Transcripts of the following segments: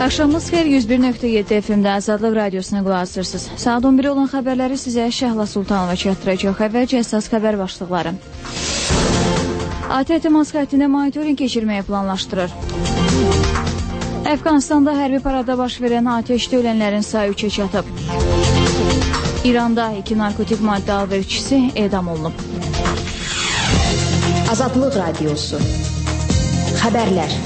Axşamınız xeyir, 101.7 FM-də Azadlıq Radiosuna qulaq asırsınız. Saat 11 olan xəbərləri sizə Şəhla Sultanova çatdıracaq. Əvvəlcə əsas xəbər başlıqları. ATƏT Temas xəttində monitorinq keçirməyi planlaşdırır. Əfqanistanda hərbi parada baş verən atəşdə ölənlərin sayı 3-ə çatıb. İranda 2 narkotik maddə alverçisi edam olunub. Azadlıq Radiosu. Xəbərlər.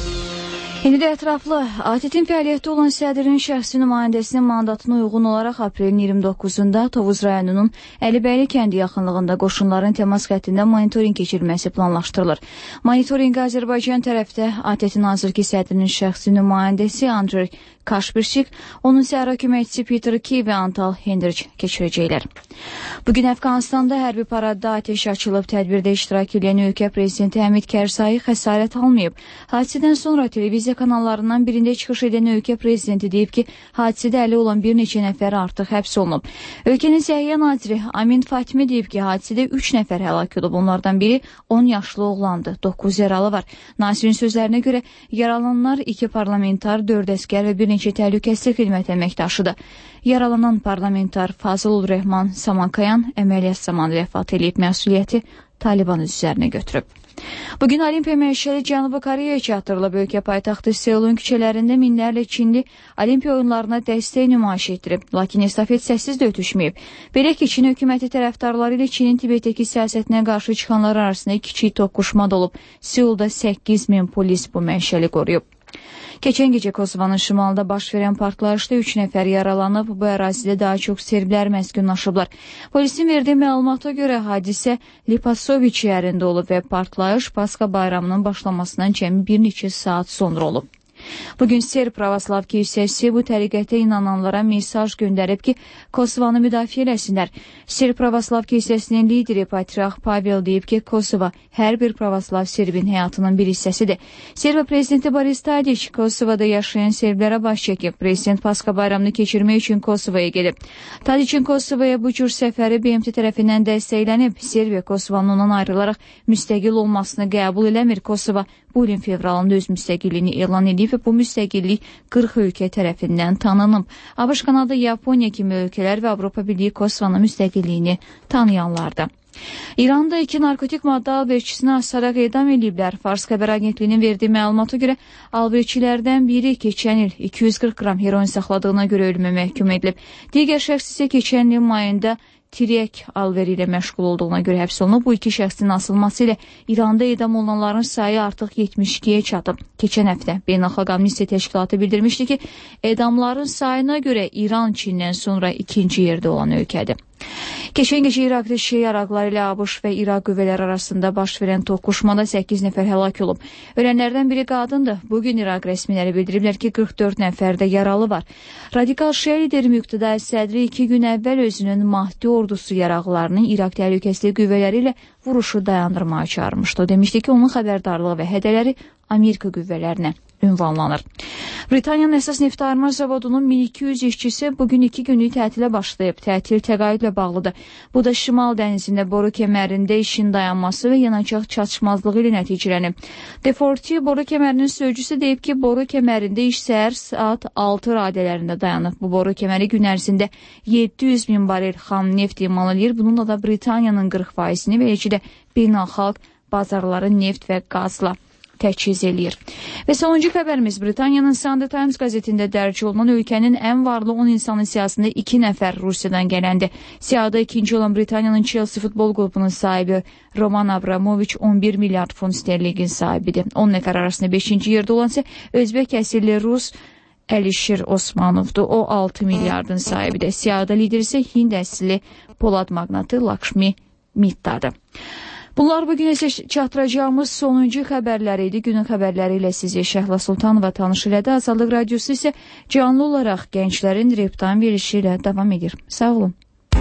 İndi də ətraflı, ATƏT-in fəaliyyətdə olan sədrinin şəxsi nümayəndəsinin mandatına uyğun olaraq aprelin 29-da Tovuz rayonunun Əlibəyli kəndi yaxınlığında qoşunların təmas xəttində monitorinq keçirilməsi planlaşdırılır. Monitorinqə Azərbaycan tərəfdə ATƏT-in hazırki sədrinin şəxsi nümayəndəsi Andrey Kaşpirçik, onun səhra köməkçisi Peter Key və Antal Hendriç keçirəcəklər. Bugün Əfqanistanda hərbi paradda atəş açılıb, tədbirdə iştirak edən ölkə prezidenti Həmid Kərsayı xəsarət almayıb. Hadisədən sonra televiziya kanallarından birində çıxış edən ölkə prezidenti deyib ki, hadisədə əli olan bir neçə nəfər artıq həbs olunub. Ölkənin Səhiyyə naziri Amin Fatimi deyib ki, hadisədə 3 nəfər həlak olub. Onlardan biri 10 yaşlı oğlandı, 9 yaralı var. Nazirin sözlərinə görə yaralananlar 2 parlamentar, 4 əskər və bir neçə təhlükəsizlik xidmət əməkdaşıdır. Yaralanan parlamentar Fazıl Rəhman Samankayan əməliyyat zamanı vəfat edib, məsuliyyəti Taliban üzərinə götürüb. Bugün Olimpiya məşəli Cənubi Koreyaya çatdırılıb. Ölkə paytaxtı Seulun küçələrində minlərlə Çinli Olimpiya oyunlarına dəstək nümayiş etdirib. Lakin estafet səssiz də ötüşməyib. Belə ki, Çin hökuməti tərəfdarları ilə Çinin Tibetdəki siyasətinə qarşı çıxanlar arasında kiçik toqquşma da olub. Seulda 8.000 polis bu məşəli qoruyub. Keçən gecə Kosovanın şimalında baş verən partlayışda 3 nəfər yaralanıb. Bu ərazidə daha çox serblər məskunlaşıblar. Polisin verdiyi məlumata görə hadisə Lipasoviç yerində olub və partlayış Paska bayramının başlamasından cəmi bir neçə saat sonra olub. Bugün Serb Pravoslav Kilsəsi bu təriqətə inananlara mesaj göndərib ki, Kosovanı müdafiə eləsinlər. Serb Pravoslav Kilsəsinin lideri Patriarx Pavel deyib ki, Kosova hər bir pravoslav serbin həyatının bir hissəsidir. Serb prezidenti Boris Tadiç Kosovada yaşayan serblərə baş çəkib. Prezident Paska bayramını keçirmək üçün Kosovaya gedib. Tadiçin Kosovaya bu cür səfəri BMT tərəfindən dəstəklənib. Serbiya Kosovanın ondan ayrılaraq müstəqil olmasını qəbul eləmir. Kosova bu ilin fevralında öz müstəqilliyini elan edib və bu müstəqillik 40 ölkə tərəfindən tanınıb. ABŞ, Kanada, Yaponiya kimi ölkələr və Avropa Birliyi Kosovanın müstəqilliyini tanıyanlardır. İranda 2 narkotik maddə alverçisini asaraq edam ediblər. Fars xəbər agentliyinin verdiyi məlumata görə alverçilərdən biri keçən il 240 qram heroin saxladığına görə ölümə məhkum edilib. Digər şəxs isə keçən il mayında tiryək alveri ilə məşğul olduğuna görə həbs olunub. Bu 2 şəxsin asılması ilə İranda edam olunanların sayı artıq 72-yə çatıb. Keçən həftə Beynəlxalq Amnistiya Təşkilatı bildirmişdi ki, edamların sayına görə İran Çindən sonra 2-ci yerdə olan ölkədir. Keçən gecə İraqda Şiə yaraqları ilə ABŞ və İraq qüvvələri arasında baş verən toqquşmada 8 nəfər həlak olub. Ölənlərdən biri qadındır. Bugün İraq rəsmiləri bildiriblər ki, 44 nəfər də yaralı var. Radikal Şiə lideri Müqtəda Sədri 2 gün əvvəl özünün Mahdi ordusu yaraqlarının İraq təhlükəsizlik qüvvələri ilə vuruşu dayandırmağa çağırmışdı. O demişdi ki, onun xəbərdarlığı və hədələri Amerika qüvvələrinə ünvanlanır. Britaniyanın əsas neftarma zavodunun 1200 işçisi bugün 2 günlük tətilə başlayıb. Tətil təqaüdlə bağlıdır. Bu da Şimal dənizində boru kəmərində işin dayanması və yanacaq çatışmazlığı ilə nəticələnib. Deforti boru kəmərinin sözcüsü deyib ki, boru kəmərində iş səhər saat 6 radələrində dayanıb. Bu boru kəməri gün ərzində 700 min barel xam neft imal edir. Bununla da Britaniyanın 40%-ni və eləcə də beynəlxalq bazarları neft və qazla təchiz eləyir. Və sonuncu xəbərimiz Britaniyanın Sunday Times qəzetində dərc olunan ölkənin ən varlı 10 insanın siyasında 2 nəfər Rusiyadan gələndir. Siyada ikinci olan Britaniyanın Chelsea futbol qrupunun sahibi Roman Abramovich 11 milyard funt sterlinqin sahibidir. 10 nəfər arasında 5-ci yerdə olan isə Özbək əsilli Rus Əlişir Osmanovdur. O 6 milyardın sahibidir. Siyada lider isə Hind əsilli Polad maqnatı Lakshmi Mittadır. Bunlar bugün isə çatdıracağımız sonuncu xəbərləri idi. Günün xəbərləri ilə sizi Şəhla Sultanova tanış elədi. Azadlıq Radiosu isə canlı olaraq gənclərin reptan verişi ilə davam edir. Sağ olun.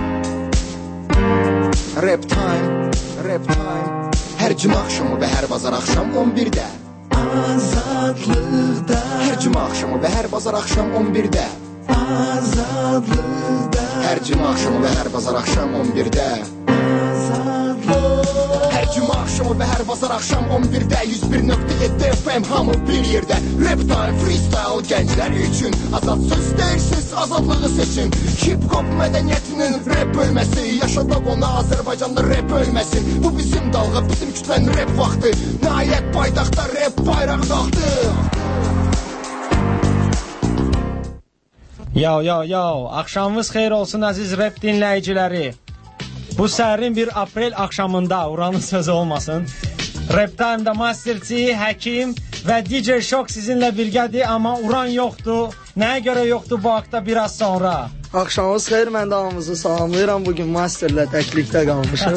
Rap time, rap time. Hər cümə axşamı və hər bazar axşam 11-də. Azadlıqda. Hər cümə axşamı və hər bazar axşam 11-də. Azadlıqda. Hər cümə axşamı və hər bazar axşam 11-də. Azadlıqda. Hər cümə axşamı axşamı və hər bazar axşam 11-də 101.7 FM hamı bir yerdə. Rap time, freestyle gənclər üçün azad söz deyirsiz, azadlığı seçin. Hip-hop mədəniyyətinin rap bölməsi, yaşadaq ona Azərbaycanda rap ölməsin. Bu bizim dalğa, bizim kütlənin rap vaxtı. Nəhayət paytaxtda rap bayraq qalxdı. Yo, axşamınız xeyir olsun əziz rap dinləyiciləri. Bu sərin bir aprel axşamında Uranın sözü olmasın. Rap Time'da Master T, Həkim və DJ Shock sizinlə birgədir, amma Uran yoxdur. Nəyə görə yoxdur bu haqda biraz sonra. Axşamınız xeyir, mən də hamınızı salamlayıram. Bugün Masterlə təklikdə qalmışıq.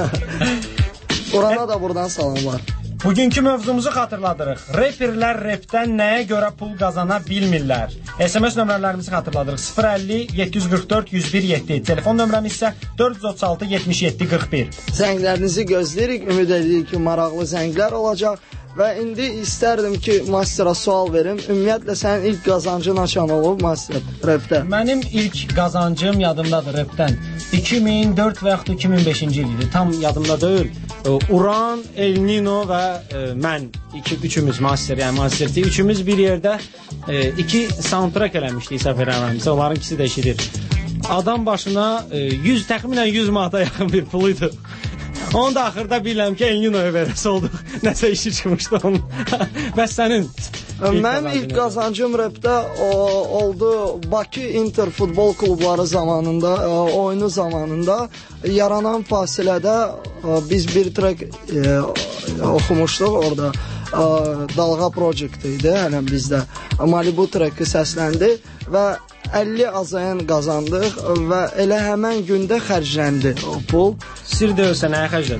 Urana da buradan salamlar. Bugünkü mövzumuzu xatırladırıq. Rapperlər rapdən nəyə görə pul qazana bilmirlər? SMS nömrələrimizi xatırladırıq. 050-744-101-7. Telefon nömrəmiz isə 436-77-41. Zənglərinizi gözləyirik. Ümid edirik ki, maraqlı zənglər olacaq. Və indi istərdim ki, Master'a sual verim. Ümumiyyətlə, sənin ilk qazancın açan olub, Master, rapdə? Mənim ilk qazancım yadımdadır rapdən. 2004 və yaxud 2005-ci il idi. Tam yadımda deyil. Uran, El Nino və mən üçümüz Master, yəni Master T, üçümüz bir yerdə iki soundtrack eləmişdik səfər eləmişsə, onların ikisi də eşidir. Adam başına təxminən 100 manata yaxın bir puluydu. Onu da axırda bilirəm ki, El Nino'ya verəsi olduq. Nəsə işi çıxmışdı onun. Bəs sənin? Mənim ilk qazancım rapdə oldu Bakı Inter futbol klubları zamanında, oyunu zamanında yaranan fasilədə biz bir track oxumuşduq orada. Dalğa Project idi, hələm bizdə. Malibu trackı səsləndi və 50 azayan qazandıq və elə həmən gündə xərcləndi o pul. Sir deyirsə nəyə xərclədi?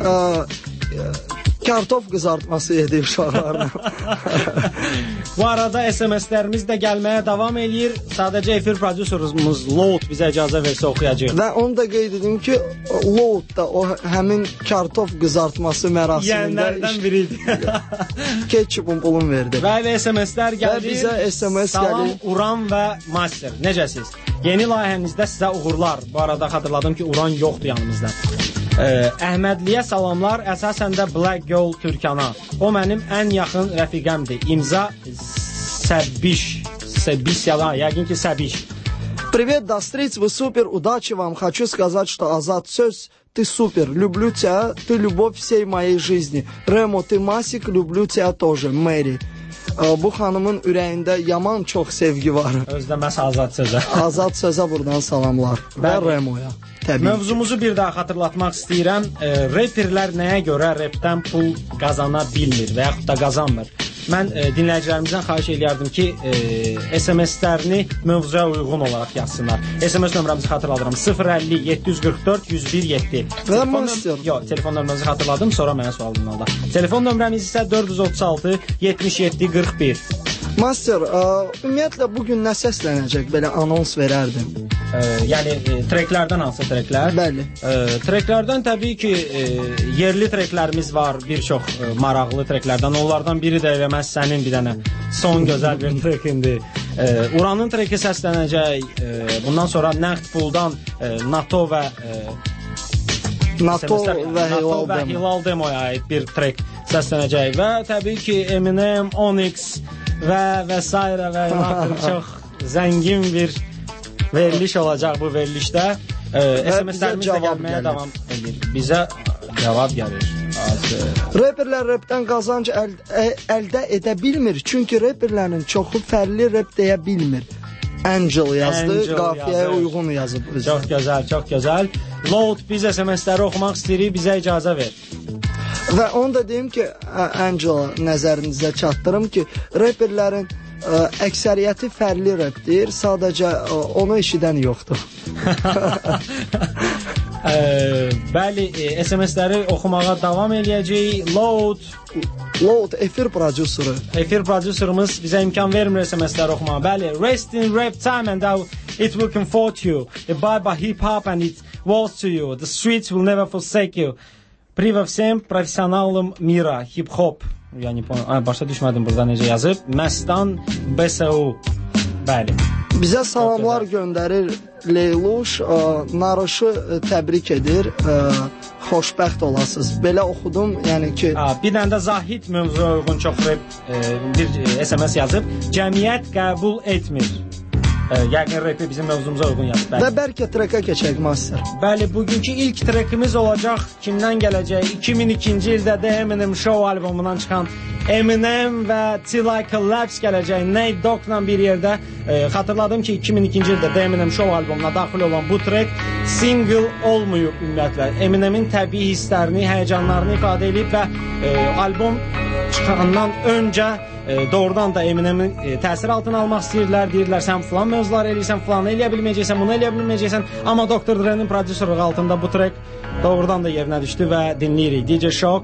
Kartof qızartması yedi uşaqlarla. Bu arada SMS-lərimiz də gəlməyə davam eləyir. Sadəcə efir prodüserimiz Load bizə icazə versə oxuyacaq. Və onu da qeyd edim ki, Load da o həmin kartof qızartması mərasimində yənlərdən biri idi. Ketçupun pulun verdi. Və SMS-lər gəlir. Və bizə SMS Salam, gəlir. Uran və Master. Necəsiz? Yeni layihənizdə sizə uğurlar. Bu arada xatırladım ki, Uran yoxdur yanımızda. Əhmədliyə salamlar, əsasən də Black Girl Türkana. O mənim ən yaxın rəfiqəmdir. İmza Səbiş, yəqin ki Səbiş. Привет, Дастриц, вы супер, удачи вам. Хочу сказать, что Азат Söz, ты супер. Люблю тебя, ты любовь всей моей жизни. Remo, ты Masik, люблю тебя тоже. Mary. Bu xanımın ürəyində yaman çox sevgi var. Özləməz Azad Sözə. Azad Sözə buradan salamlar. Və Remo'ya. Mövzumuzu bir daha xatırlatmaq istəyirəm. Rapperlər nəyə görə rapdən pul qazana bilmir və yaxud da qazanmır? Mən dinləyicilərimizdən xahiş eləyərdim ki, SMS-lərini mövzuya uyğun olaraq yazsınlar. SMS nömrəmizi xatırladıram. 050-744-101-7. Və Master. Telefon nömrəmizi xatırladım, sonra mənə sual ünvanla. Telefon nömrəmiz isə 436-77-41. Master, ümumiyyətlə bugün nə səslənəcək? Belə anons verərdim. Yəni treklərdən hansı treklər? Bəli. Treklərdən təbii ki, yerli treklərimiz var, bir çox maraqlı treklərdən. Onlardan biri də eləməz sənin bir dənə son gözəl bir trekindir. Uranın treki səslənəcək. Bundan sonra Nəqd Puldan NATO və Hilal Demo'ya aid bir trek səslənəcək. Və təbii ki, Eminem, Onyx və s. və çox zəngin bir veriliş olacaq bu verilişdə. SMS-lərimiz də gəlməyə davam edir. Bizə cavab gəlir. Rapperlər rapdən qazanc əldə edə bilmir. Çünki rapperlərin çoxu fərli rap deyə bilmir. Angel yazdı, qafiyəyə uyğun yazıb. Çox gözəl, çox gözəl. Load, biz SMS-ləri oxumaq istəyirik, bizə icazə ver. Və onu da deyim ki, Angela nəzərinizə çatdırım ki, rapperlərin əksəriyyəti fərli rapdir, sadəcə onu eşidən yoxdur. Bəli, SMS-ləri oxumağa davam eləyəcək. Load, efir prodüseri. Efir prodüserimiz bizə imkan vermir SMS-ləri oxumağa. Bəli, rest in rap time and it will comfort you. Bye bye hip hop and it was to you. The streets will never forsake you. Priva всем профессионалам мира, hip-hop. Я не понял. Başa düşmədim burada necə yazıb. Məstan BSU. Bəli. Bizə salamlar göndərir Leyluş, Narışı təbrik edir. xoşbəxt olasınız. Belə oxudum, yəni ki, bir dənə də Zahid mövzuya uyğun çox bir SMS yazıb. Cəmiyyət qəbul etmir. Yəqin repi bizim mövzumuza uyğun yazıb. Və bəlkə treka keçək master. Bəli, bugünkü ilk trekimiz olacaq. Kimdən gələcək? 2002-ci ildə The Eminem Show albomundan çıxan Eminem və Till I Collapse gələcək. Nate Dogg'la bir yerdə. Xatırladım ki, 2002-ci ildə The Eminem Show albomuna daxil olan bu trek single olmayıb ümumiyyətlə. Eminemin təbii hisslərini, həyəcanlarını ifadə edib və albom çıxandan öncə doğrudan da Eminemin təsir altına almaq istəyirlər. Deyirlər, sən filan mövzular eləyirsən, filanı eləyə bilməyəcəksən, bunu eləyə bilməyəcəksən. Amma Dr. Dre'nin prodüserlığı altında bu trek doğrudan da yerinə düşdü və dinləyirik. DJ Shock.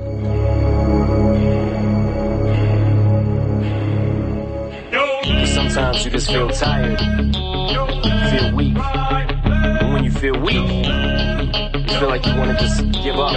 Sometimes you just feel tired, you feel weak, and when you feel weak, you feel like you want to just give up,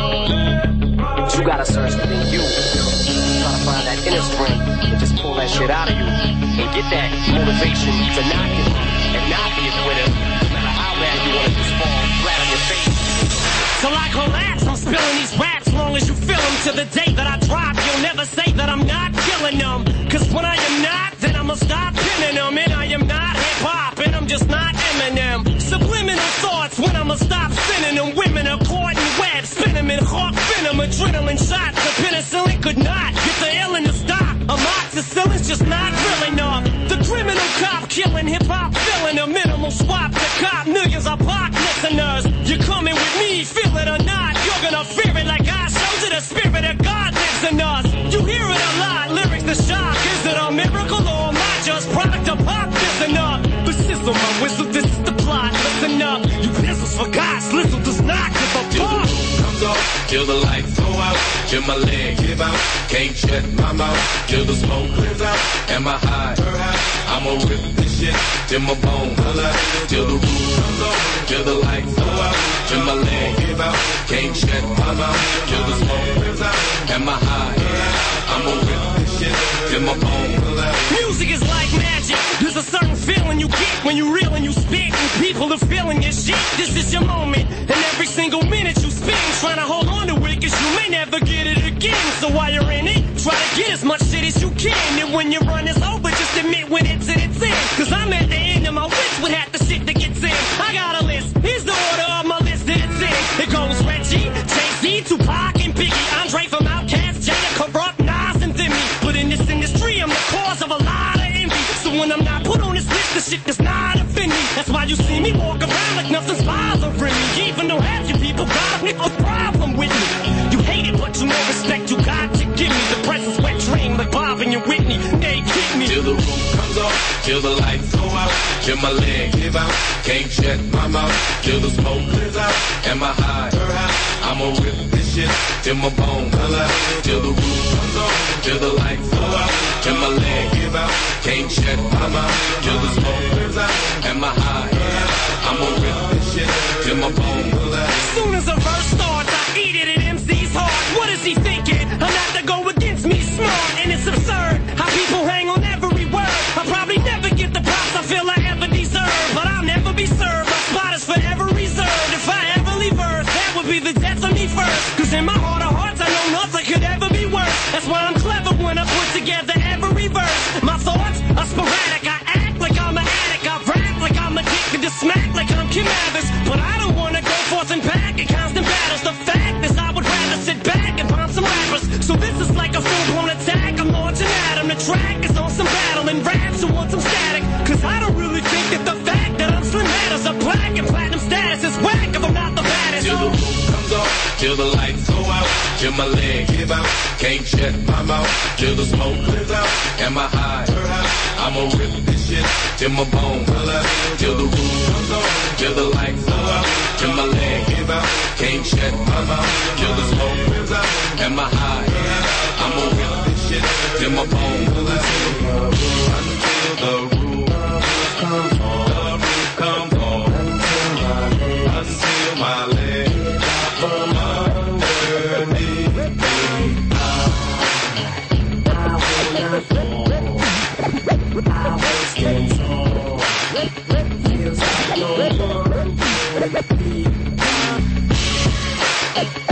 but you gotta search within you, try to find that inner strength, and just pull that shit out of you, and get that motivation to not give up, and not be a quitter, no matter how bad you want to just fall flat on your face. Till I collapse, I'm spilling these raps, long as you feel them, to the day that I drop, you'll never say that I'm not killing them, cause when I am not, then I'ma stop pinning them, and I am not hip-hop, and I'm just not Eminem. Subliminal thoughts when I'ma stop sending them. Women are caught in webs, spin them in hawk venom, adrenaline shots. The penicillin could not get the illness to stop. Amoxicillin's just not real enough. The criminal cop killing hip-hop, filling a minimal swap to cop. Millions of pop listeners, you're coming with me, feel it or not. You're gonna fear it like I showed you. The spirit of God lives in us. You hear it a lot, lyrics to shock. Is it a miracle or am I just product of pop? Listen up, the system, my whistle, this is the plot. Listen up, you pistols for God's little does not give a fuck. Comes off, till the lights go out, till my leg give out, can't shut my mouth, till the smoke clears out, and my high, I'ma rip this shit, till my bone holla, till the roof comes off, till the lights go out, till my leg give out, can't shut my mouth, till the smoke clears out, and my high, I'ma rip this shit, till my bone holla. Music is like magic, there's a certain feeling you get when you reel and you spit, and people are feeling your shit. This is your moment, and every single minute you spend trying to hold on to it, cause you may never get it again. So while you're in it, try to get as much shit as you can, and when your run is over, just admit when it's in its end, cause I'm at the end of my wish with half the shit that gets in. I got a list, here's the order of my list that it's in. It goes Reggie, Jay-Z, Tupac, and Biggie, Andre from Outkast, Jada, Corrupt, Nas, and Demi. But in this industry, I'm the cause of a lot of envy, so when I'm not put on this list, the shit does not offend me. That's why you see me walk around like nothing's bothering me, even though half you people got a problem with me. You hate it, but you know respect you got to give me. The press is wet dream like Bob and your Whitney, they kick me. Till the roof comes off, till the lights go out, till my leg give out, can't shut my mouth, till the smoke clears out, and my high, I'ma rip this shit, till my bone holla, till the roof comes off, till the lights go out, till my leg give out, can't shut my mouth, till the smoke clears out, and my high, I'ma rip this shit, till my bone holla. Soon as a verse starts, I eat it at MC's heart. What is he thinking? Not to go against me smart, and it's absurd how people hang on every word. I'll probably never get the props I feel I ever deserve, but I'll never be served. My spot is forever reserved. If I ever leave Earth, that would be the death of me first, cause in my heart of hearts I know nothing could ever be worse. That's why I'm clever when I put together every verse. My thoughts are sporadic, I act like I'm an addict, I rap like I'm addicted to smack like I'm Kim Mathers, but I don't wanna go forth and back in constant battles. The fact is I would rather sit back and bomb some rappers. So this is like a full-blown attack, I'm launching at 'em. The track is on some battle and raps who want some static, cause I don't really think that the fact that I'm slim matters. A black and platinum status is whack if I'm not the baddest. Till the roof comes off, till the lights go out, till my leg give out, can't shut my mouth, till the smoke clears out, and my high, I'ma rip this shit, till my bone holla, till the roof comes off, till the lights go out, till my leg give out, can't shut my mouth, till the smoke clears out, and my high, I'ma rip this shit, till my bone holla, until the roof comes off, the roof comes off, until my leg from underneath me. Feels like no more.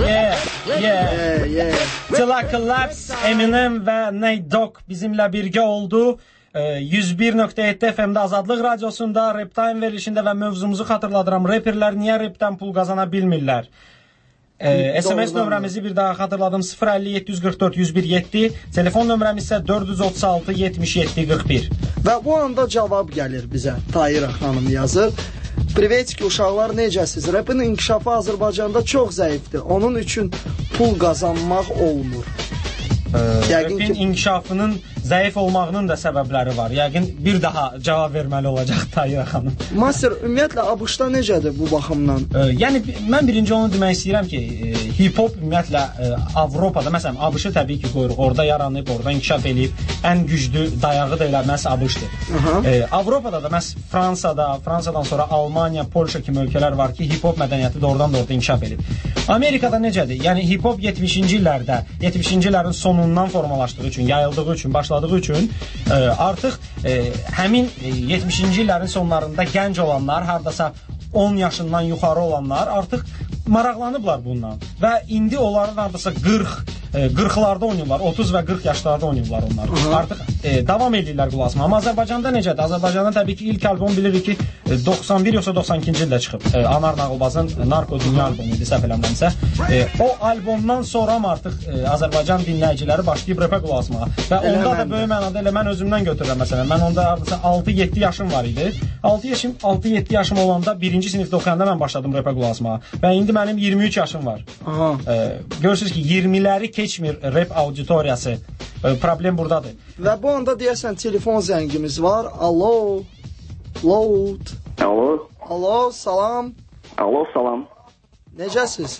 Yeah. Till I Collapse, Eminem və Nate Dogg bizimlə birgə oldu. 101.7 FM-də Azadlıq Radiosunda Rap Time verilişində və mövzumuzu xatırladıram. Rapperlər niyə rapdən pul qazana bilmirlər? SMS nömrəmizi bir daha xatırladım. 050-744-101-7. Telefon nömrəmiz isə 436-77-41. Və bu anda cavab gəlir bizə. Tahirə xanım yazır. Privetik uşaqlar, necəsiz? Rapın inkişafı Azərbaycanda çox zəifdir. Onun üçün pul qazanmaq olmur. Rapin inkişafının zəif olmağının da səbəbləri var. Yəqin bir daha cavab verməli olacaq Tahirə xanım. Master, ümumiyyətlə ABŞ-da necədir bu baxımdan? Yəni mən birinci onu demək istəyirəm ki, hip-hop ümumiyyətlə Avropada, məsələn, ABŞ-ı təbii ki, qoyuruq, orada yaranıb, orada inkişaf edib, ən güclü dayağı da elə məhz ABŞ-dır. Avropada da məhz Fransadan sonra Almaniya, Polşa kimi ölkələr var ki, hip-hop mədəniyyəti də oradan da orada inkişaf edib. Amerikada necədir? Yəni hip-hop 70-ci illərdə, 70-ci illərin sonundan formalaşdığı üçün, yayıldığı üçün, başladığı üçün artıq həmin 70-ci illərin sonlarında gənc olanlar, hardasa 10 yaşından yuxarı olanlar artıq maraqlanıblar bundan və indi onların hardasa 40-larda oynayırlar, 30 və 40 yaşlarda oynayırlar onlar. Artıq davam edirlər qulaq. Amma Azərbaycanda necədir? Azərbaycanda təbii ki, ilk albom bilirik ki, 91 yoxsa 92-ci ildə çıxıb. Anar Nağılbazın Narko Dünya albomu idi, səhv eləmirəmsə. O albomdan sonra artıq Azərbaycan dinləyiciləri başlayıb rapə qulaq asmağa. Və onda da böyük mənada elə mən özümdən götürürəm məsələn. Mən onda 6-7 yaşım var idi. 6-7 yaşım olanda 1-ci sinifdə oxuyanda mən başladım rapə qulaq asmağa. Və indi mənim 23 yaşım var. Görürsünüz ki, 20-ləri keçmir rap auditoriyası. Problem buradadır. Və bu anda deyəsən telefon zəngimiz var. Alo. Load. Alo. Alo, salam. Alo, salam. Necəsiz?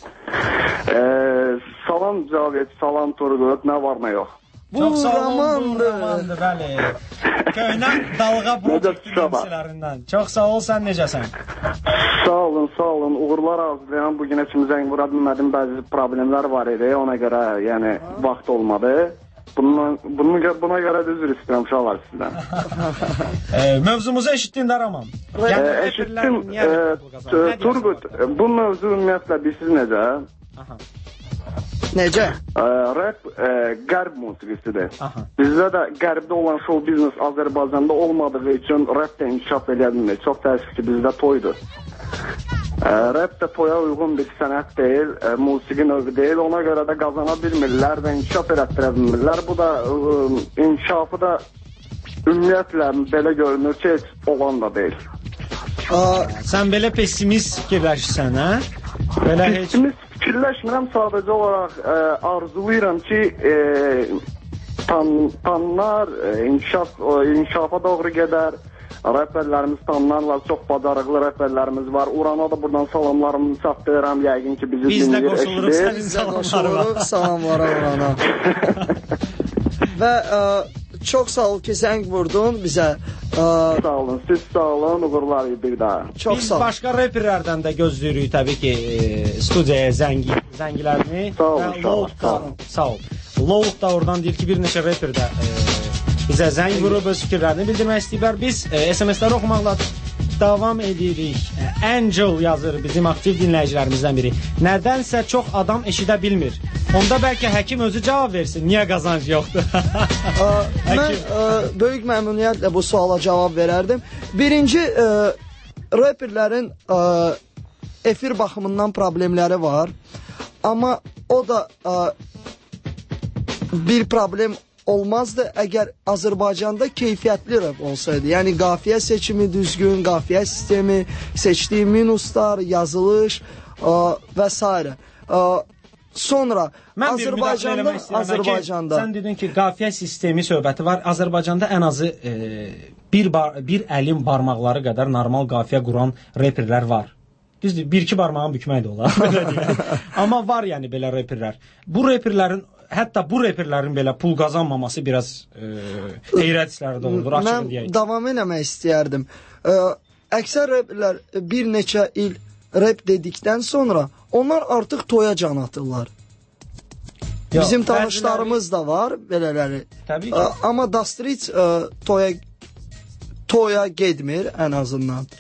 Salam Cavit, salam Turgut, nə var nə yox? Çox sağ olun, bu romandır, bəli. Köhnə dalğa produktivlərindən. Çox sağ ol, sən necəsən? Sağ olun. Uğurlar arzulayam. Bugün kimi zəng vura bilmədim, bəzi problemlər var idi. Ona görə, yəni, vaxt olmadı. Buna görə də üzr istəyirəm uşaqlar sizdən. Mövzumuzu eşitdin də Raman? Eşitdim. Turgut, bu mövzu ümumiyyətlə bilsiz necə? Necə? Rap qərb musiqisidir. Bizdə də qərbdə olan show biznes Azərbaycanda olmadığı üçün rap də inkişaf edə bilmir. Çox təəssüf ki, bizdə toydur. Rap də toya uyğun bir sənət deyil, musiqi növü deyil. Ona görə də qazana bilmirlər və inkişaf elətdirə bilmirlər. Bu da inkişafı da ümumiyyətlə belə görünür ki, heç olan da deyil. Sən belə pessimist fikirləşirsən, hə? Pessimist fikirləşmirəm, sadəcə olaraq arzulayıram ki, tanlar inkişafa doğru gedər. Rəpərlərimiz tanınarlar, çox bacarıqlı rəpərlərimiz var. Urana da buradan salamlarımı çatdırıram, yəqin ki, bizi dinləyir, eşidir. Biz də qoşuluruq, salamlara Urana. Və çox sağ ol ki, zəng vurdun bizə. Sağ olun, siz sağ olun, uğurlar bir daha. Biz başqa rəpərlərdən də gözləyirik, təbii ki, studiyaya zəngilərini. Sağ olun, sağ ol. Load da oradan deyir ki, bir neçə rəpər də bizə zəng vurub öz fikirlərini bildirmək istəyiblər. Biz SMS-ləri oxumaqla davam edirik. Angel yazır bizim aktiv dinləyicilərimizdən biri. Nədənsə çox adam eşidə bilmir. Onda bəlkə həkim özü cavab versin. Niyə qazanc yoxdur? Mən böyük məmnuniyyətlə bu suala cavab verərdim. Birinci, rapperlərin efir baxımından problemləri var. Amma o da bir problem olmazdı əgər Azərbaycanda keyfiyyətli rap olsaydı. Yəni qafiyə seçimi düzgün, qafiyə sistemi, seçdiyi minuslar, yazılış və s. Sonra Azərbaycanda sən dedin ki, qafiyə sistemi söhbəti var. Azərbaycanda ən azı bir əlin barmaqları qədər normal qafiyə quran reperlər var. Düzdür, bir-iki barmağın bükmək də olar. Amma var yəni belə reperlər. Bu reperlərin hətta bu reperlərin belə pul qazanmaması biraz heyrət hissləri olur, açıq deyək. Mən davam eləmək istəyərdim. Əksər reperlər bir neçə il rap dedikdən sonra onlar artıq toya can atırlar. Bizim tanışlarımız da var belələri. Təbii ki. Amma Dastrit toya getmir ən azından.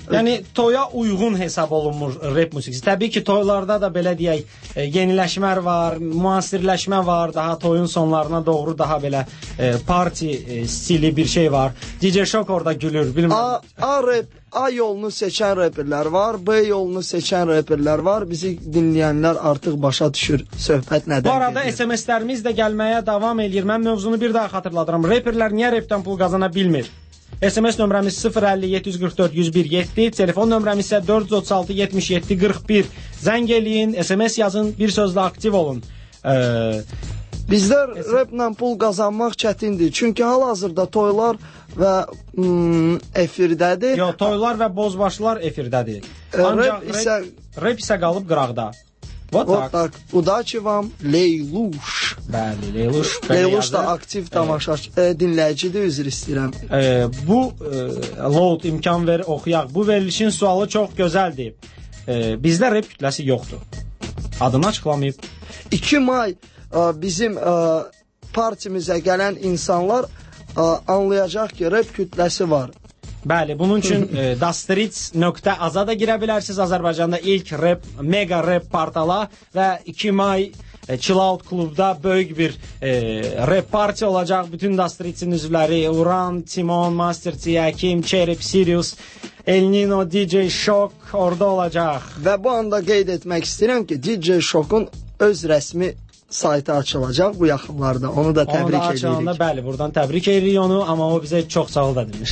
Yəni toya uyğun hesab olunmur rep musiqisi. Təbii ki, toylarda da belə deyək, yeniləşmə var, müasirləşmə var, daha toyun sonlarına doğru daha belə parti stili bir şey var. DJ Shock orada gülür, bilmirəm. A yolunu seçən reperlər var, B yolunu seçən reperlər var. Bizi dinləyənlər artıq başa düşür söhbət nədən. Bu arada SMS-lərimiz də gəlməyə davam edir. Mən mövzunu bir daha xatırladıram. Reperlər niyə repdən pul qazana bilmir? SMS nömrəmiz 050 744 101 7, telefon nömrəmiz isə 436 77 41. Zəng eləyin, SMS yazın, bir sözlə aktiv olun. Bizdə replə pul qazanmaq çətindir. Çünki hal-hazırda toylar və efirdədir. Yox, toylar və bozbaşlar efirdədir. Ancaq rep isə qalıb qıraqda. Вот так. Удачи вам, Leyluş. Bəli, Leyluş. Leyluş da aktiv tamaşaçı, dinləyicidir, üzr istəyirəm. Bu load imkan ver, oxuyaq. Bu verilişin sualı çox gözəldir. Bizdə rep kütləsi yoxdur. Adını açıqlamayıb. 2 may bizim partimizə gələn insanlar anlayacaq ki, rep kütləsi var. Bəli, bunun üçün dastreets.az-a da girə bilərsiniz. Azərbaycanda ilk rep, mega rep portala və 2 may Chill Out klubda böyük bir rep parti olacaq. Bütün Dastreetsin üzvləri Uran, Timon, Master T, Hakim, Cherip, Sirius, El Nino, DJ Shock orada olacaq. Və bu anda qeyd etmək istəyirəm ki, DJ Shock'un öz rəsmi saytı açılacaq bu yaxınlarda. Onu da təbrik edirik. Bəli, buradan təbrik edirik onu, amma o bizə çox sağ ol da demir.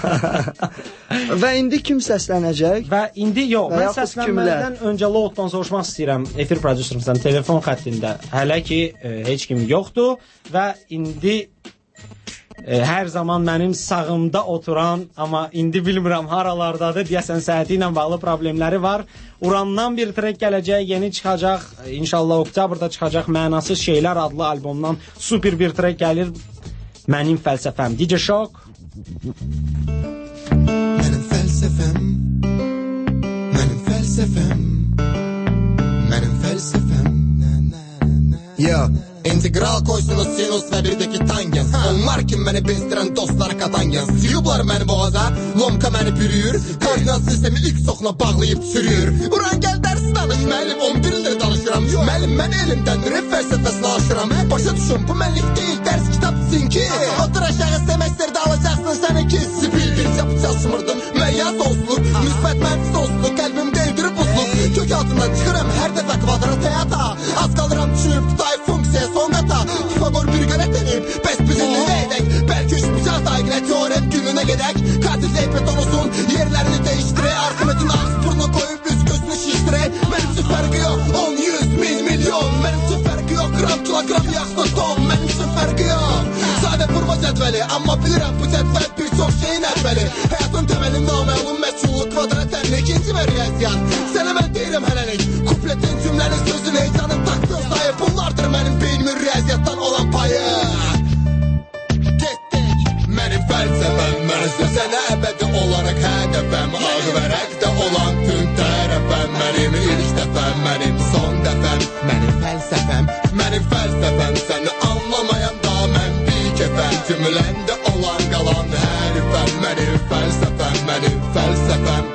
Və indi kim səslənəcək? Və indi yox, mən səslənmədən öncə Loaddan soruşmaq istəyirəm efir prodüserimizdən telefon xəttində. Hələ ki heç kim yoxdur və indi hər zaman mənim sağımda oturan, amma indi bilmirəm haralardadır, deyəsən səhəti ilə bağlı problemləri var. Urandan bir trek gələcək, yeni çıxacaq, inşallah oktyabrda çıxacaq Mənasız Şeylər adlı albomdan super bir trek gəlir. Mənim fəlsəfəm. DJ Shock. Mənim fəlsəfəm, mənim fəlsəfəm, mənim fəlsəfəm. Yeah. İntegral koysunuz sinus və birdəki tangens. Onlar kim məni bezdirən dostlar katangens. Yublar məni boğaza, lomka məni bürüyür. Koordinat sistemi ilk soxuna bağlayıb sürüyür. Uran gəl dərsi danış, müəllim 11 ildir danışıram. Müəllim mən elimdən rep fəlsəfəsini aşıram. Başa düşün, bu mənlik deyil, dərs kitabsın ki. Otur aşağı semesterdə alacaqsın sən 2 sipil. Bir çapı çalışmırdım, müəyyən dostluq. Müsbət mənfi dostluq, qəlbim deyildir buzluq. Kök altından çıxıram hər dəfə kvadrat həyata. Az qalıram düşünüb tutay funksiya son qata. Pifagor bir qənə denib, bəs bizim nə edək? Bəlkə üç bıçaq daqilə teorem gününə gedək. Katil zeypet olsun, yerlərini dəyişdirək. Arximedin ağız burnu qoyub üz gözünü şişdirək. Mənim üçün fərqi yox, 10, 100, 1000, milyon. Mənim üçün fərqi yox, qram, kilogram, yaxşı ton. Mənim üçün fərqi yox, sadə vurma cədvəli. Amma bilirəm bu cədvəl bir çox şeyin əvvəli. Həyatın təməlim naməlum, məşğulluq, kvadrat təmli, ikinci və riyaziyyat. Sənə mən deyirəm hələlik, kupletin cümlənin sözün heyecanın taktığın sayı. Bunlardır mənim beynimin riyaziyyatdan olan payı. Getdik, mənim fəlsəfəm, mənsə sənə əbədi olaraq hədəfəm. Ağ vərəqdə olan tüm tərəfəm, mənim ilk dəfəm, mənim son dəfəm. Mənim fəlsəfəm, səni anlamayanda mən bir kefəm. Cümləndə olan qalan hərifəm, mənim fəlsəfəm, mənim fəlsəfəm.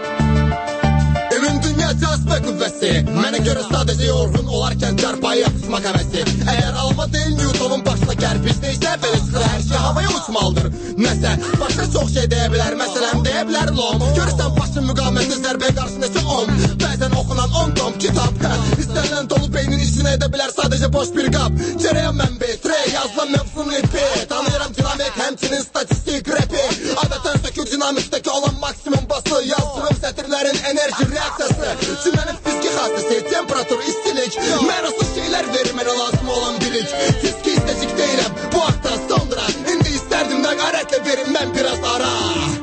Cazbə qüvvəsi mənə görə sadəcə yorğun olarkən çarpayı yapışmaq həvəsi. Əgər alma deyil Newtonun başına kərpicdəysə, belə çıxır hər şey havaya uçmalıdır. Nəsə, başqa çox şey deyə bilər, məsələn deyə bilər lom. Görürsən başın müqaməti zərbəyə qarşı neçə 10. Bəzən oxunan 10 tom kitab. İstənilən dolu beynin işini edə bilər sadəcə boş bir qab. Cərəyan mənbəyi, trey, yazılan mövzun ipi. Tanıyıram dinamik, həmçinin statistik repi. Adətən sökür dinamikdəki olan maksimum bası. Yazdırım sətirlərin enerji reaksiyası. Cümlənin fiziki xassəsi, temperatur, istilik. Mənasız şeylər verir mənə lazım olan bilik. Fiziki istəcik deyirəm, bu haqda sonra. İndi istərdim nəqarətlə verim mən biraz ara.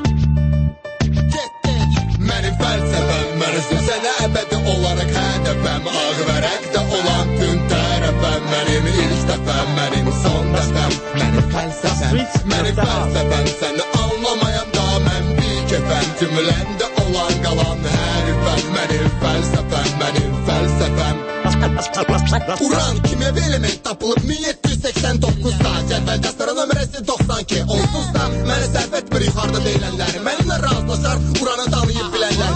Getdik, mənim fəlsəfəm, mənəsə sənə əbədi olaraq hədəfəm. Ağ vərəqdə olan tüm tərəfəm, mənim ilk dəfəm, mənim son dəfəm. Mənim fəlsəfəm, səni anlamayanda mən bir kefəm. Cümləndə olan qalan hərifəm, mənim fəlsəfəm, mənim fəlsəfəm. Uran kimyəvi element tapılıb 1789-da. Cədvəl dəstəra nömrəsi 92. Onsuz da mənə sərf etmir yuxarıda deyilənləri. Mənimlə razılaşar Uranı tanıyıb bilənlər.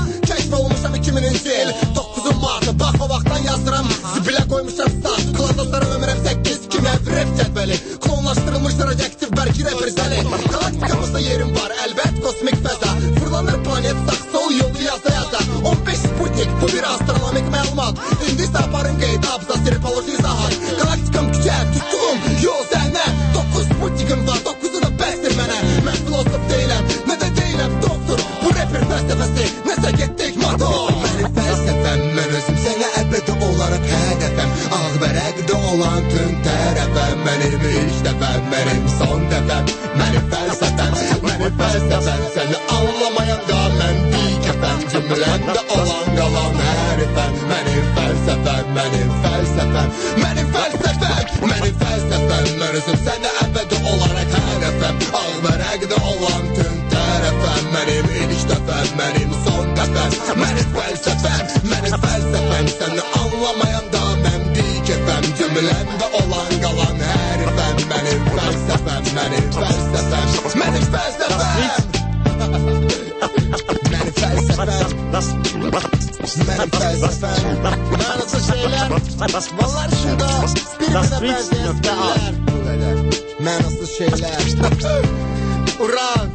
dəfəm, mənim son dəfəm. Mənim fəlsəfəm, səni anlamayanda mən digəfəm. Cümləmdə olan qalan hərifəm. Mənim fəlsəfəm, mənim fəlsəfəm. Mənim fəlsəfəm, mənim fəlsəfəm. Mənim fəlsəfəm, mənası şeylər, vallar şurada bir-birə bənzəyənlər. Mənası şeylər, Uran,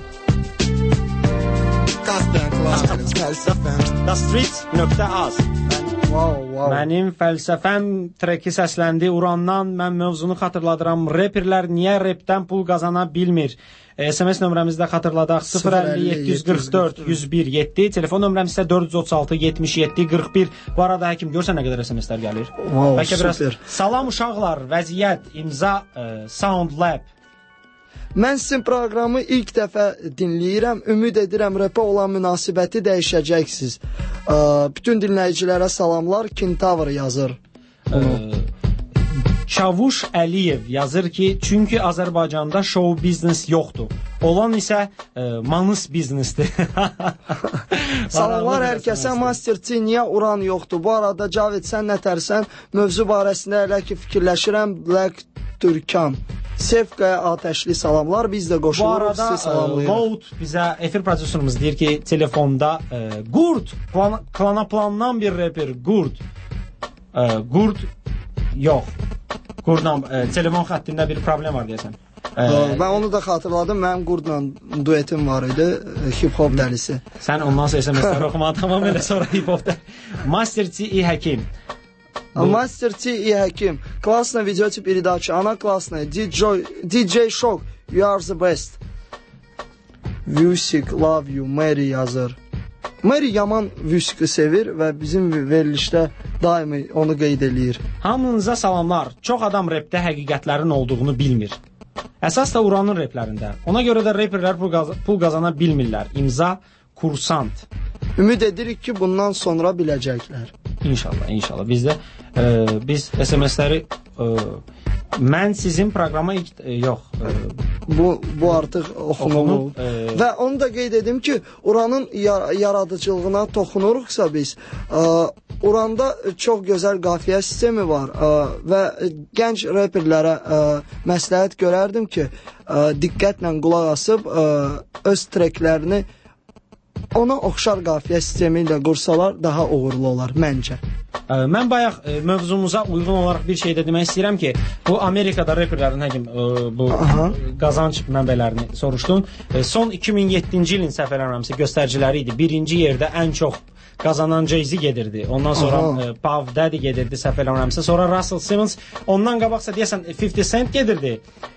Kastan Klan, mənim fəlsəfəm. TheStreet.az Mənim fəlsəfəm treki səsləndi Urandan. Mən mövzunu xatırladıram. Reperlər niyə repdən pul qazana bilmir? SMS nömrəmizdə xatırladaq 050-744-101-7. Telefon nömrəmiz isə 436-77-41. Bu arada həkim görsən nə qədər SMS-lər gəlir. Bəlkə biraz salam uşaqlar, vəziyyət, imza, Soundlab. Mən sizin proqramı ilk dəfə dinləyirəm. Ümid edirəm repə olan münasibəti dəyişəcəksiniz. Bütün dinləyicilərə salamlar. Kintavr yazır. Çavuş Əliyev yazır ki, çünki Azərbaycanda show biznes yoxdur. Olan isə manus biznesdir. Salamlar hər kəsə. Masterçi, niyə Uran yoxdur? Bu arada Cavid, sən nətərsən? Mövzu barəsində elə ki fikirləşirəm. Black Türkan. Sevqaya atəşli salamlar. Biz də qoşuluruq, sizi salamlayırıq. Load bizə efir prodüserimiz deyir ki, telefonda Gurd, Klanaplandan bir reper, Gurd. Gurd yox. Gurdla telefon xəttində bir problem var deyəsən. Mən onu da xatırladım. Mənim Gurdla duetim var idi. Hip-hop dəlisi. Sən ondan sonra SMS-ləri oxumağı tamam elə sonra hip-hop dəli. Masterçi Həkim. Masterçi Həkim. Классная видеотип передача. Она классная. DJ Shock. You are the best. Vusik, love you. Mary yazır. Mary yaman Vusik'i sevir və bizim verilişdə daimi onu qeyd eləyir. Hamınıza salamlar. Çox adam repdə həqiqətlərin olduğunu bilmir. Əsas da Uranın replərində. Ona görə də reperlər pul qazana bilmirlər. İmza Kursant. Ümid edirik ki, bundan sonra biləcəklər. İnşallah. Biz SMS-ləri mən sizin proqrama yox. Bu artıq oxunulub. Və onu da qeyd edim ki, Uranın yaradıcılığına toxunuruqsa biz, Uranda çox gözəl qafiyə sistemi var və gənc reperlərə məsləhət görərdim ki, diqqətlə qulaq asıb öz treklərini ona oxşar qafiyə sistemi ilə qursalar daha uğurlu olar məncə. Mən bayaq mövzumuza uyğun olaraq bir şey də demək istəyirəm ki, bu Amerikada reperlərin həkim bu qazanc mənbələrini soruşdum. Son 2007-ci ilin səhv eləmirəmsə göstəriciləri idi. Birinci yerdə ən çox qazanan Jay-Z gedirdi. Ondan sonra Puff Daddy gedirdi səhv eləmirəmsə. Sonra Russell Simmons. Ondan qabaqsa deyəsən 50 Cent gedirdi.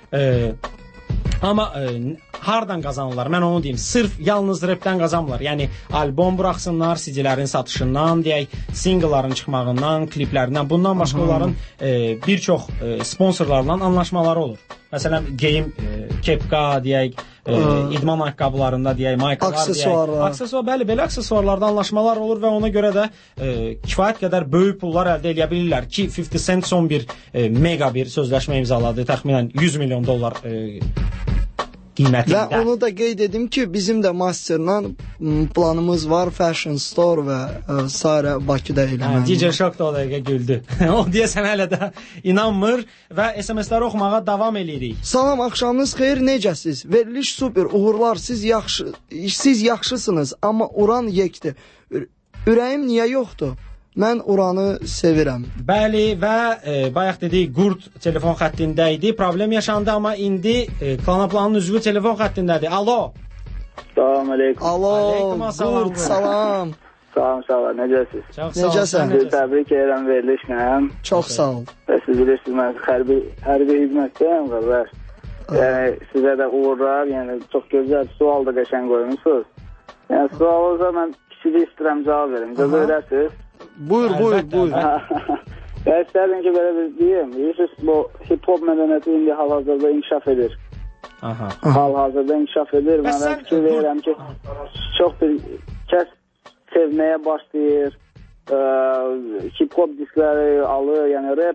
Amma hardan qazanırlar? Mən onu deyim. Sırf yalnız repdən qazanmırlar. Yəni albom buraxsınlar, CD-lərin satışından, deyək, singleların çıxmağından, kliplərindən. Bundan başqa onların bir çox sponsorlarla anlaşmaları olur. Məsələn, geyim, kepka, deyək, idman ayaqqabılarında, deyək, maykalar, aksesuar, bəli, belə aksesuarlarda anlaşmalar olur və ona görə də kifayət qədər böyük pullar əldə edə bilirlər ki, 50 Cent son bir mega bir sözləşmə imzaladı, təxminən $100 milyon qiymətində. Və onu da qeyd edim ki, bizim də masterla planımız var, Fashion Store və sairə Bakıda eləməliyik. DJ Shock da o dəqiqə güldü. O deyəsən hələ də inanmır və SMS-ləri oxumağa davam eləyirik. Salam, axşamınız xeyir, necəsiz? Veriliş super, uğurlar, siz yaxşısınız, amma Uran yekdir. Ürəyim niyə yoxdur? Mən Uranı sevirəm. Bəli və bayaq dedik Gurd telefon xəttində idi. Problem yaşandı, amma indi Klanaplanın üzvü telefon xəttindədir. Alo. Salam aleykum. Alo, Gurd, salam. Salam, necəsiz? Necəsən? Sizi təbrik edirəm verilişlə. Çox sağ ol. Və siz bilirsiniz, mən hərbi hizmətdəyəm, qardaş. Yəni, sizə də uğurlar, yəni çox gözəl sual da qəşəng qoymuşsunuz. Yəni, sualınıza mən kiçik istəyirəm cavab verim. Gözə verəsiniz? Buyur. Ya istərdim ki, belə bir deyim. Bilirsiniz, bu hip-hop mədəniyyəti indi hal-hazırda inkişaf edir. Hal-hazırda inkişaf edir. Mən fikir verirəm ki, çox bir kəs sevməyə başlayır. Hip-hop diskləri alır, yəni rap,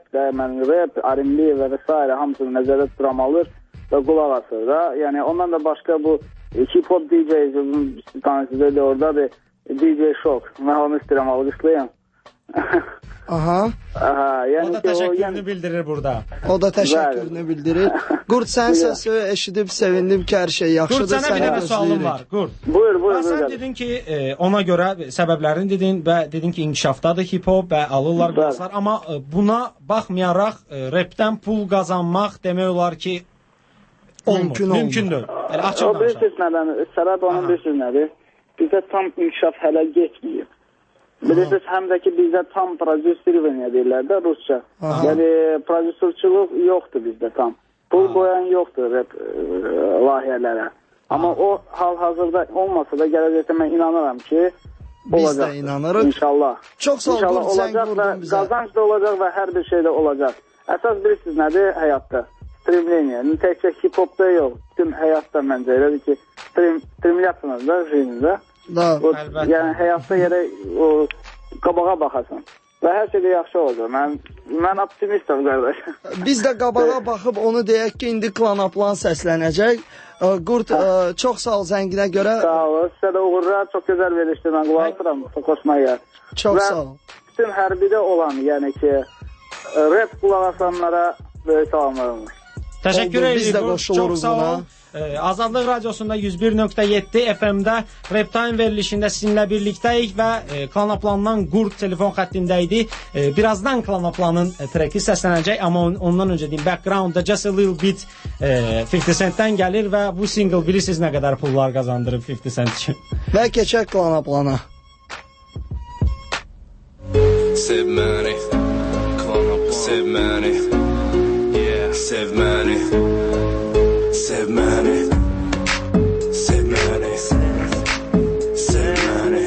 R&B və s. hamısını nəzərdə tuturam alır və qulaq asır da. Yəni ondan da başqa bu hip-hop DJ tanışıdır da oradadır. DJ Shock. Mən onu istəyirəm alqışlayım. Aha. Yəni o da təşəkkürünü bildirir burada. O da təşəkkürünü bildirir. Qurd, sən səsi eşidib sevindim ki, hər şey yaxşıdır. Qurd, sənə bir dənə sualım var. Qurd. Buyur. Sən dedin ki, ona görə səbəblərini dedin və dedin ki, inkişafdadır hip-hop və alırlar qazlar. Amma buna baxmayaraq rapdən pul qazanmaq demək olar ki, olmur. Mümkündür. Yəni, açıq danışaq. O bir söz nədən? Sərab onun bir söz nədir? Bizdə tam inkişaf hələ getməyib. Bilirsiniz, həm də ki, bizdə tam prodüserveniya deyirlər də rusca. Yəni, prodüserçuluq yoxdur bizdə tam. Pul qoyan yoxdur rap layihələrə. Amma o hal-hazırda olmasa da gələcəkdə mən inanıram ki, olacaq. Biz də inanırıq. İnşallah. Çox sağ olun, sən qurdun bizə. Qazanc da olacaq və hər bir şey də olacaq. Əsas bilirsiniz nədir həyatda? Streamleniya. Təkcə hip-hopda yox. Bütün həyatda məncə elədir ki, streamliyasınız da jirinizdə. Yəni həyatda yerə qabağa baxasan və hər şey də yaxşı olacaq. Mən optimistim qardaş. Biz də qabağa baxıb onu deyək ki, indi Klanaplan səslənəcək. Qurd, çox sağ ol zənginə görə. Sağ ol. Sizə də uğurlar, çox gözəl verilişdir. Mən qulaqlıram, çox xoşuma gəlir. Çox sağ ol. Bütün hərbidə olan, yəni ki, rap qulaq asanlara böyük salamlarım var. Təşəkkür edirik. Çox sağ ol. Azadlıq Radiosunda 101.7 FM-də Rap Time verilişində sizinlə birlikdəyik və Klanaplandan Qurd telefon xəttində idi. Birazdan Klanaplanın treki səslənəcək, amma ondan öncə deyim, backgroundda Just a Little Bit 50 Centdən gəlir və bu single bilirsiniz nə qədər pullar qazandırıb 50 Cent üçün. Və keçək Klanaplana. Sevməni, sevməni, sevməni, sevməni, sevməni, sevməni,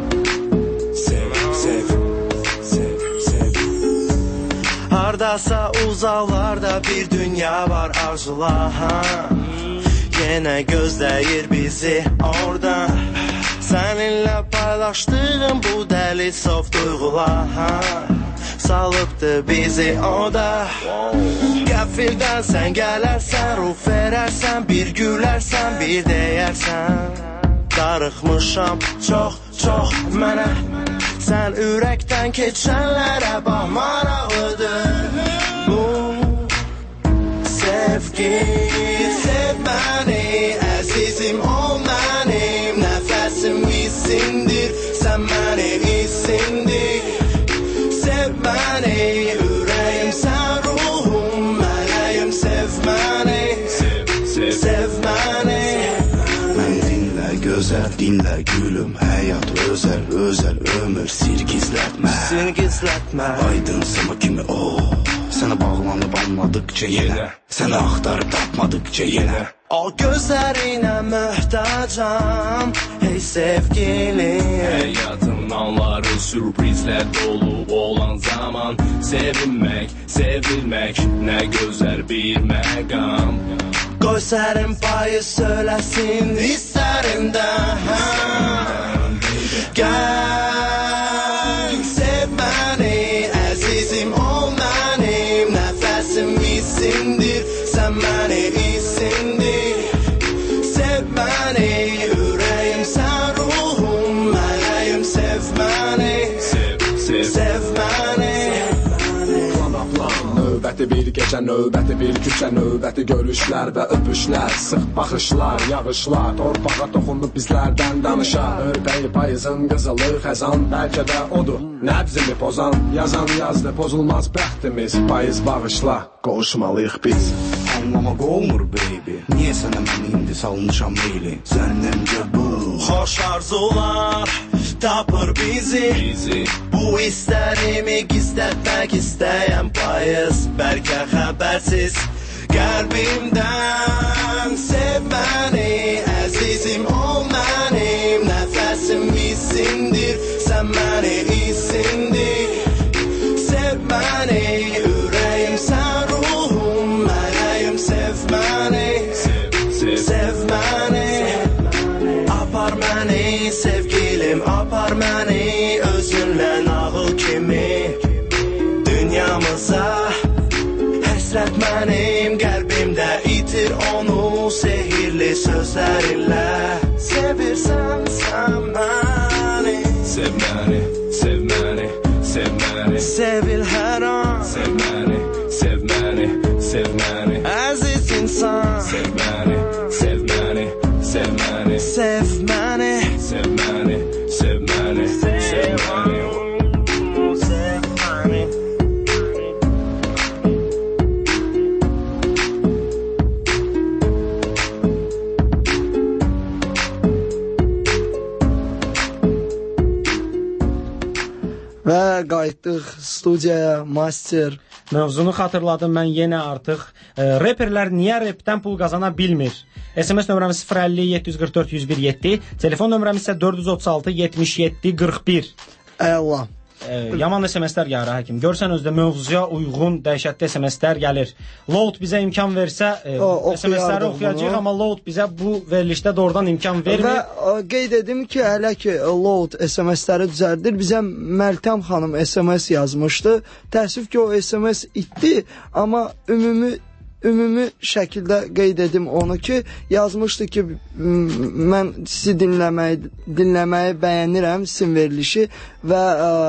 sev. Hardasa uzaqlarda bir dünya var arzular, yenə gözləyir bizi orada. Səninlə paylaşdığım bu dəli sof duyğular salıbdı bizi oda. Qəfildən sən gələrsən, ruh verərsən, bir gülərsən, bir deyərsən. Darıxmışam çox mənə, sən ürəkdən keçənlərə bax maraqlıdır. Bu sevgi, sev məni, əzizim ol mənim, nəfəsim hissindir, sən məni hissindir. Sev məni, ürəyim sən ruhum, mələyim sev məni, sev məni. Mən dinlə gözəl, dinlə gülüm, həyat özəl ömür, sir gizlətmə. Aydın sımı kimi sənə bağlanıb anladıqca yenə, səni axtarıb tapmadıqca yenə. O gözlərinə möhtacam, hey sevgilim. Həyatın anları sürprizlə dolu olan zaman, sevinmək, sevilmək, nə gözəl bir məqam. Qoy sərin payı söyləsin hisslərində. Gəl, sev məni, əzizim ol mənim, nəfəsim hissindir, sən məni hissindir. Sev məni, ürəyim sən ruhum, mələyim sev məni, sev məni. Növbəti bir gecə, növbəti bir küçə, növbəti görüşlər və öpüşlər, sıx baxışlar, yağışlar, torpağa toxunub bizlərdən danışar. Örpəyi payızın qızılı xəzan, bəlkə də odur nəbzimi pozan, yazan yazdı, pozulmaz bəxtimiz. Payız bağışla, qovuşmalıyıq biz. Anlamaq olmur baby, niyə sənə mən indi salmışam meyli, sənnəncə bu xoş arzular tapır bizi. Bu istərimi gizlətmək istəyən payız, bəlkə xəbərsiz qəlbimdən. Sev məni, əzizim ol mənim, nəfəsim hissindir, sən məni hissindir. Sev məni, ürəyim sən ruhum, mələyim sev məni, sev məni. Apar məni sevgilim, apar məni özünlə nağıl kimi dünyamıza. Həsrət mənim qəlbimdə, itir onu sehirli sözlərinlə. sev məni, sev məni, sev məni. Sevil hər an, sev məni, sev məni, sev məni. Əziz insan, sev məni, sev məni, sev məni, sev məni, sev məni, sev məni, sev məni. Və qayıtdıq studiyaya, master. Mövzunu xatırladım, mən yenə artıq reperlər niyə repdən pul qazana bilmir? SMS nömrəmiz 050 744 101 telefon nömrəmiz isə 436 77 41. Əla. Yaman SMS-lər gəlir həkim. Görsən özdə mövzuya uyğun dəhşətli SMS-lər gəlir. Load bizə imkan versə SMS-ləri oxuyacağıq, amma Load bizə bu verilişdə doğrudan imkan vermir. Və qeyd edim ki, hələ ki Load SMS-ləri düzəldir. Bizə Məltəm xanım SMS yazmışdı. Təəssüf ki, o SMS itdi, amma ümumi şəkildə qeyd edim onu ki, yazmışdı ki, mən sizi dinləməyi bəyənirəm, sizin verilişi və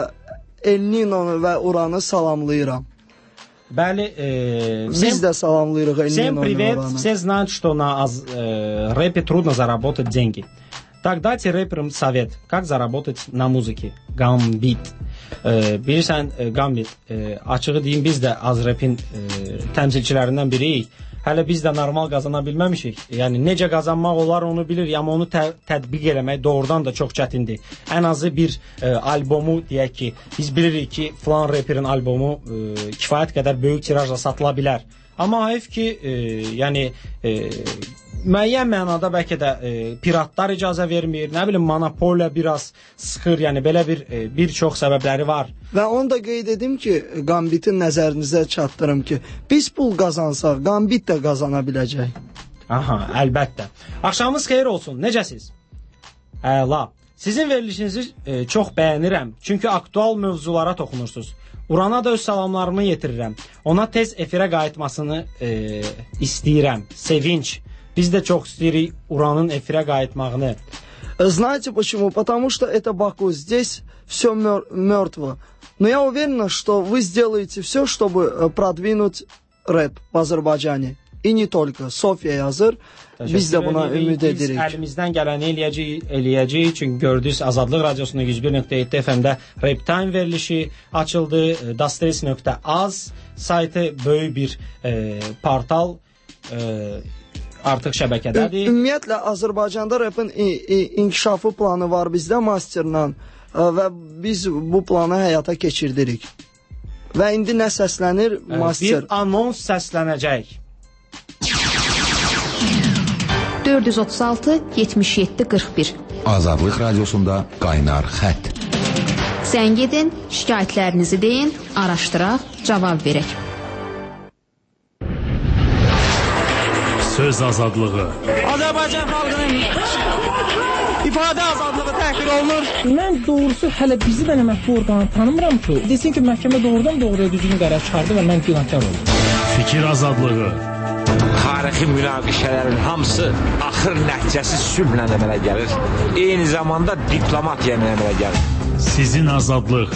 El Nino'nu və Uranı salamlayıram. Bəli, biz də salamlayırıq El Nino'nu və Uranı. Всем привет, все знают, что на рэпе трудно заработать деньги. Так дайте рэперам совет, как заработать на музыке. Gambit. Bilirsən, Gambit, açığı deyim, biz də AzRap'in təmsilçilərindən biriyik. Hələ biz də normal qazana bilməmişik. Yəni, necə qazanmaq olar onu bilir, amma onu tətbiq eləmək doğrudan da çox çətindir. Ən azı bir albomu, deyək ki, biz bilirik ki, falan reperin albomu kifayət qədər böyük tirajla satıla bilər. Amma heyf ki, yəni, müəyyən mənada bəlkə də piratlar icazə vermir, nə bilim, monopoliya biraz sıxır, yəni belə bir çox səbəbləri var. Və onu da qeyd edim ki, Gambitin nəzərinizə çatdırım ki, biz pul qazansaq, Gambit də qazana biləcək. Aha, əlbəttə. Axşamınız xeyir olsun, necəsiz? Əla. Sizin verilişinizi çox bəyənirəm, çünki aktual mövzulara toxunursunuz. Urana da öz salamlarımı yetirirəm. Ona tez efirə qayıtmasını istəyirəm. Sevinç. Biz də çox istəyirik Uranın efirə qayıtmağını. Знаете почему? Потому что это Баку. Здесь все мертво. Но я уверена, что вы сделаете все, чтобы продвинуть рэп в Azərbaycane. И не только. Sofiya yazır. Biz də buna ümid edirik. Biz əlimizdən gələni eləyəcəyik. Çünki gördünüz, Azadlıq Radiosunda 101.7 FM-də Rap Time verilişi açıldı. Dastreis.az saytı böyük bir portal artıq şəbəkədədir. Ümumiyyətlə, Azərbaycanda rapın inkişafı planı var bizdə masterla və biz bu planı həyata keçirdirik. Və indi nə səslənir? Master. Bir anons səslənəcək. 436 77 41 Azadlıq Radiosunda qaynar xətt. Zəng edin, şikayətlərinizi deyin, araşdıraq, cavab verək. Söz azadlığı. Azərbaycan xalqının ifadə azadlığı təhqir olunur. Mən doğrusu hələ bizi də məhkəmə orqanı tanımıram ki, desin ki, məhkəmə doğrudan düzgün qərar çıxardı və mən günahkar oldum. Fikir azadlığı. Tarixi münaqişələrin hamısı axır nəticəsi sülhlə əmələ gəlir. Eyni zamanda diplomatiya ilə əmələ gəlir. Sizin azadlıq.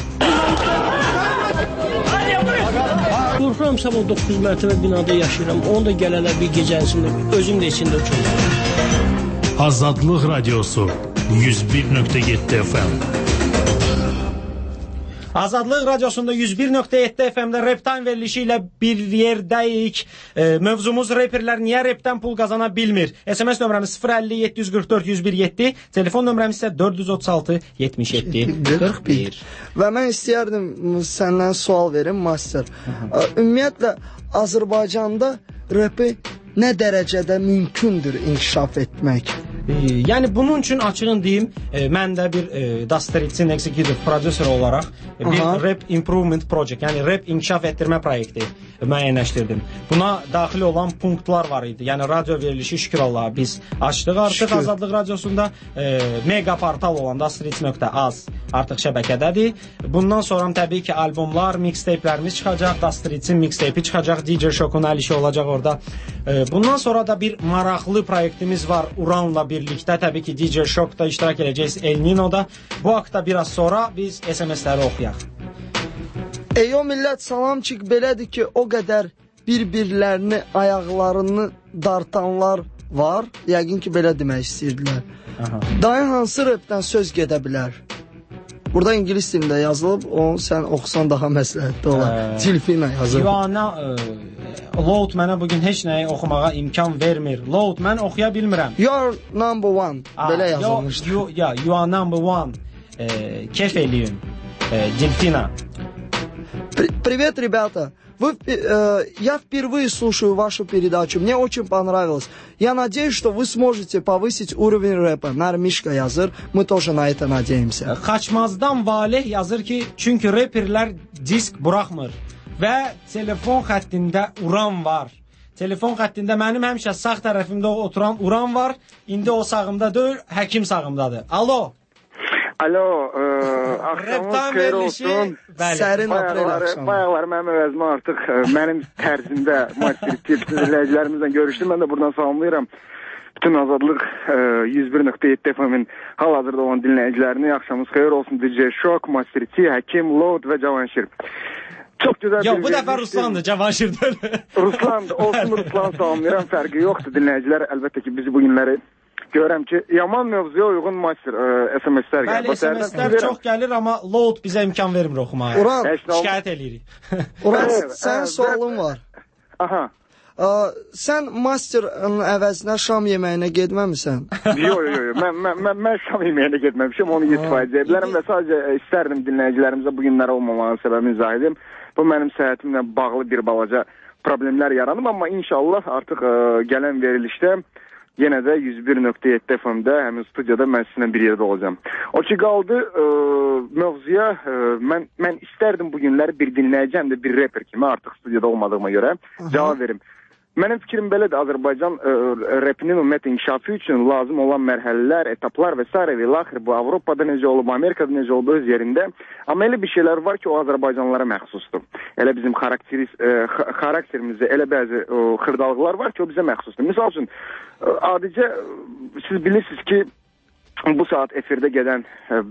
Qorxuram, sabah 9 mərtəbə binada yaşayıram. Onu da gələlər bir gecəsində, özüm də içində uçurum. Azadlıq Radiosu 101.7 FM. Azadlıq Radiosunda 101.7 FM-də Rap Time verilişi ilə bir yerdəyik. Mövzumuz reperlər niyə rapdən pul qazana bilmir? SMS nömrəmiz 050 744 101 telefon nömrəmiz isə 436 77 41. Və mən istəyərdim səndən sual verim, master. Ümumiyyətlə, Azərbaycanda rapi nə dərəcədə mümkündür inkişaf etmək? Yəni bunun üçün açığın deyim, mən də bir Dastreis'in executive producer olaraq bir rap improvement project, yəni rap inkişaf etdirmə proyekti müəyyənləşdirdim. Buna daxil olan punktlar var idi. Yəni radio verilişi şükür Allaha biz açdıq artıq Azadlıq Radiosunda mega portal olan Dastreis.az artıq şəbəkədədir. Bundan sonra təbii ki, albomlar, mixtape'lərimiz çıxacaq, Dastriçin mixtape'i çıxacaq, DJ Shock'un əl işi olacaq orada. Bundan sonra da bir maraqlı proyektimiz var Uranla birlikdə. Təbii ki, DJ Shock'da iştirak edəcəyiz, El Nino'da. Bu haqda biraz sonra biz SMS-ləri oxuyaq. Eyo millət, salamçıq, belədir ki, o qədər bir-birlərini, ayaqlarını dartanlar var. Yəqin ki, belə demək istəyirdilər. Dayı hansı rapdən söz gedə bilər? Burada ingilis dilində yazılıb, onu sən oxusan daha məsləhətli olar. Cilfinə yazılıb. Load mənə bugün heç nəyi oxumağa imkan vermir. Load, mən oxuya bilmirəm. You're number one. Belə yazılmışdı. You are number one. Kef eləyin. Дельфина. Привет, ребята. Я впервые слушаю вашу передачу. Мне очень понравилось. Я надеюсь, что вы сможете повысить уровень рэпа. Narmishka yazır. Мы тоже на это надеемся. Xaçmazdan Valeh yazır ki, çünki reperlər disk buraxmır. Və telefon xəttində Uran var. Telefon xəttində mənim həmişə sağ tərəfimdə oturan Uran var. İndi o sağımda deyil, həkim sağımdadır. Alo. Alo, axşamınız xeyir olsun. Sərin aprel axşamı. Bayaqlar mənim əvəzimə artıq mənim tərzimdə Master dinləyicilərimizlə görüşdüm. Mən də buradan salamlayıram. Bütün Azadlıq 101.7 FM-in hal-hazırda olan dinləyicilərini axşamınız xeyir olsun. DJ Shock, Master T, Həkim, Load və Cavanşir. Çox gözəl. Yox, bu dəfə Ruslandır, Cavanşir deyil. Ruslandır, olsun Ruslan salamlayıram. Fərqi yoxdur. Dinləyicilər əlbəttə ki, bizi bu günləri görürəm ki, yaman mövzuya uyğun master SMS-lər gəlir. Bəli, SMS-lər çox gəlir, amma Load bizə imkan vermir oxumağa. Uran, şikayət eləyirik. Uran, sənin sualın var. Aha. Sən masterin əvəzinə şam yeməyinə getməmisən? Yox. Mən şam yeməyinə getməmişim, onu istifade edə bilərəm və sadəcə istərdim dinləyicilərimizə bu günlərə olmamanın səbəbini izah edim. Bu mənim səhhətimlə bağlı bir balaca problemlər yaranıb, amma inşallah artıq gələn verilişdə yenə də 101.7 FM-də həmin studiyada mən sizinlə bir yerdə olacağım. O ki qaldı mövzuya, mən istərdim bu günləri bir dinləyici, həm də bir rapper kimi artıq studiyada olmadığıma görə cavab verim. Mənim fikrim belədir, Azərbaycan rapinin ümumiyyətlə inkişafı üçün lazım olan mərhələlər, etaplar və s. və ilaxır bu Avropada necə olub, Amerikada necə olub öz yerində. Amma elə bir şeylər var ki, o Azərbaycanlılara məxsusdur. Elə bizim xarakterimizdə elə bəzi xırdalıqlar var ki, o bizə məxsusdur. Misal üçün, adicə siz bilirsiniz ki, bu saat efirdə gedən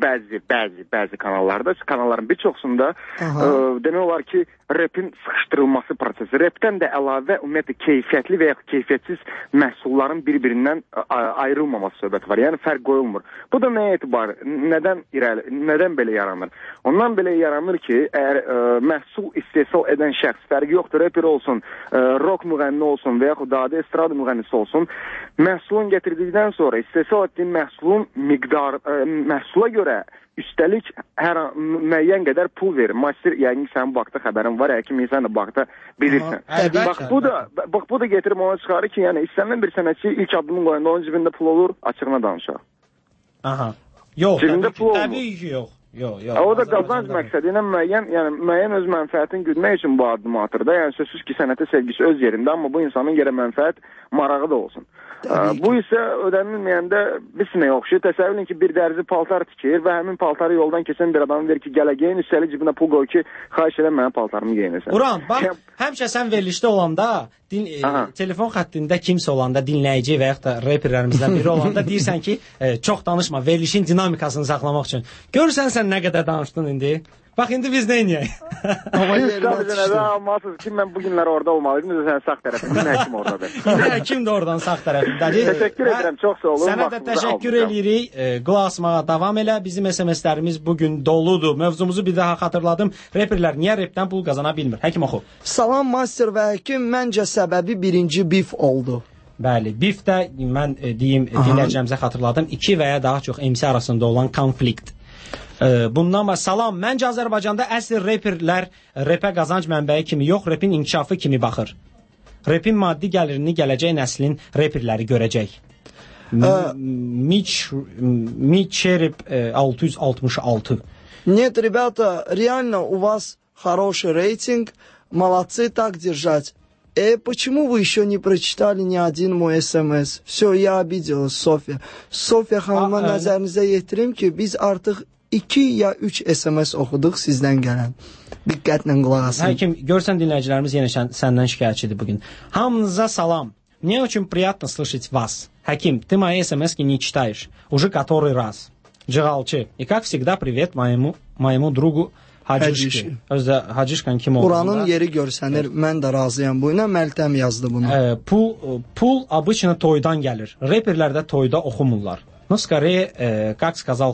bəzi kanallarda, kanalların bir çoxsunda demək olar ki, rapin sıxışdırılması prosesi. Rapdən də əlavə ümumiyyətlə keyfiyyətli və ya keyfiyyətsiz məhsulların bir-birindən ayrılmaması söhbəti var. Yəni fərq qoyulmur. Bu da nəyə etibar? Nədən belə yaranır? Ondan belə yaranır ki, əgər məhsul istehsal edən şəxs, fərqi yoxdur, rapper olsun, rock müğənni olsun və yaxud da adi estrada müğənnisi olsun, məhsulun gətirdikdən sonra istehsal etdiyin məhsulun məhsula görə üstəlik hər müəyyən qədər pul verir. Master, yəni sənin bu haqda xəbərin var, həkim insan da bu haqda bilirsən. Bax, bu da getirib ona çıxarır ki, yəni istənilən bir sənətçi ilk addımını qoyanda onun cibində pul olur, açığına danışaq. Aha. Yox, təbii ki, yox. O da qazanc məqsədi ilə müəyyən öz mənfəətini güdmək üçün bu addımı atır da. Yəni sözsüz ki, sənətə sevgisi öz yerində, amma bu insanın yerə mənfəət marağı da olsun. Bu isə ödənilməyəndə bisinə oxşuyur. Təsəvvür edin ki, bir dərzi paltar tikir və həmin paltarı yoldan keçən bir adamın verir ki, gələ geyin, üstəlik cibinə pul qoy ki, xahiş edən mənə paltarımı geyinəsən. Uran, bax, həmişə sən verilişdə olanda, telefon xəttində kimsə olanda, dinləyici və yaxud da reperlərimizdən biri olanda deyirsən ki, çox danışma, verilişin dinamikasını saxlamaq üçün. Görürsən sən nə qədər danışdın indi? Bax, indi biz nə inəyək? Sadəcə nədən almalısınız ki, mən bu günlər orada olmalıydım, sən sağ tərəfində, həkim oradadır. İndi həkim də oradan sağ tərəfindədir. Təşəkkür edirəm, çox sağ olun. Sənə də təşəkkür edirik, qulaq asmağa davam elə. Bizim SMS-lərimiz bugün doludur. Mövzumuzu bir daha xatırladım. Reperlər niyə repdən pul qazana bilmir? Həkim oxu. Salam Master və Həkim, məncə səbəbi birinci bif oldu. Bəli, bif də mən deyim, dinləyicimizə xatırladım, 2 və ya daha çox MC arasında olan konflikt. Bundan sonra salam, məncə Azərbaycanda əsl reperlər repə qazanc mənbəyi kimi yox, repin inkişafı kimi baxır. Repin maddi gəlirini gələcək nəslin reperləri görəcək. Мичереп 666. Нет, ребята, реально у вас хороший рейтинг, молодцы, так держать. Почему вы еще не прочитали ни один mой SMS? Все, я обиделась, Софья. Софья xanıma nəzərinizə yetirim ki, biz artıq 2 ya 3 SMS oxuduq sizdən gələn. Diqqətlə qulaq asın. Həkim, görsən dinləyicilərimiz yenə səndən şikayətçidir bugün. Hamınıza salam. Мне очень приятно слышать вас. Хаким, ты мои смс-ки не читаешь. Уже который раз. Cığalçı. И как всегда, привет моему другу Hacişki. Özdə Hacişkan kim olduğunda. Buranın yeri görsənir. Mən də razıyam bu ilə. Məltəm yazdı bunu. Pul обычно toydan gəlir. Reperlərdə toyda oxumurlar. Но скорее, как сказал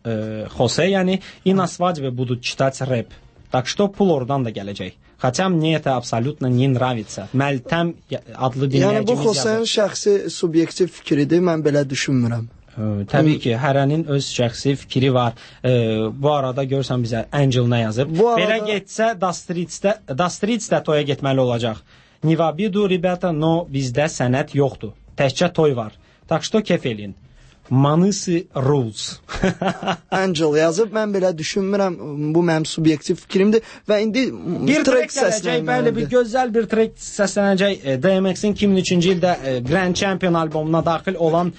Хосе, yani, и на свадьбе будут читать рэп. Так что pul oradan da gələcək. Хотя мне это абсолютно не нравится. Məltəm adlı dinləyicimiz yazır. Yəni bu Xoseyin şəxsi subyektiv fikridir. Mən belə düşünmürəm. Təbii ki, hərənin öz şəxsi fikri var. Bu arada görsən bizə Angel nə yazıb? Belə getsə Dastritsdə toya getməli olacaq. Не в обиду, ребята, но bizdə sənət yoxdur. Təkcə toy var. Так что kef eləyin. Manisi rules. Angel yazıb, mən belə düşünmürəm. Bu mənim subyektiv fikrimdir və indi bir trek səslənəcək, bəli, bir gözəl bir trek səslənəcək. DMX-in 2003-cü ildə Grand Champion albomuna daxil olan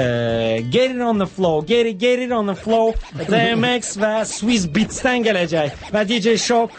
Get It On The Flow, Get It On The Flow DMX və Swiss Beats-dən gələcək və DJ Shock.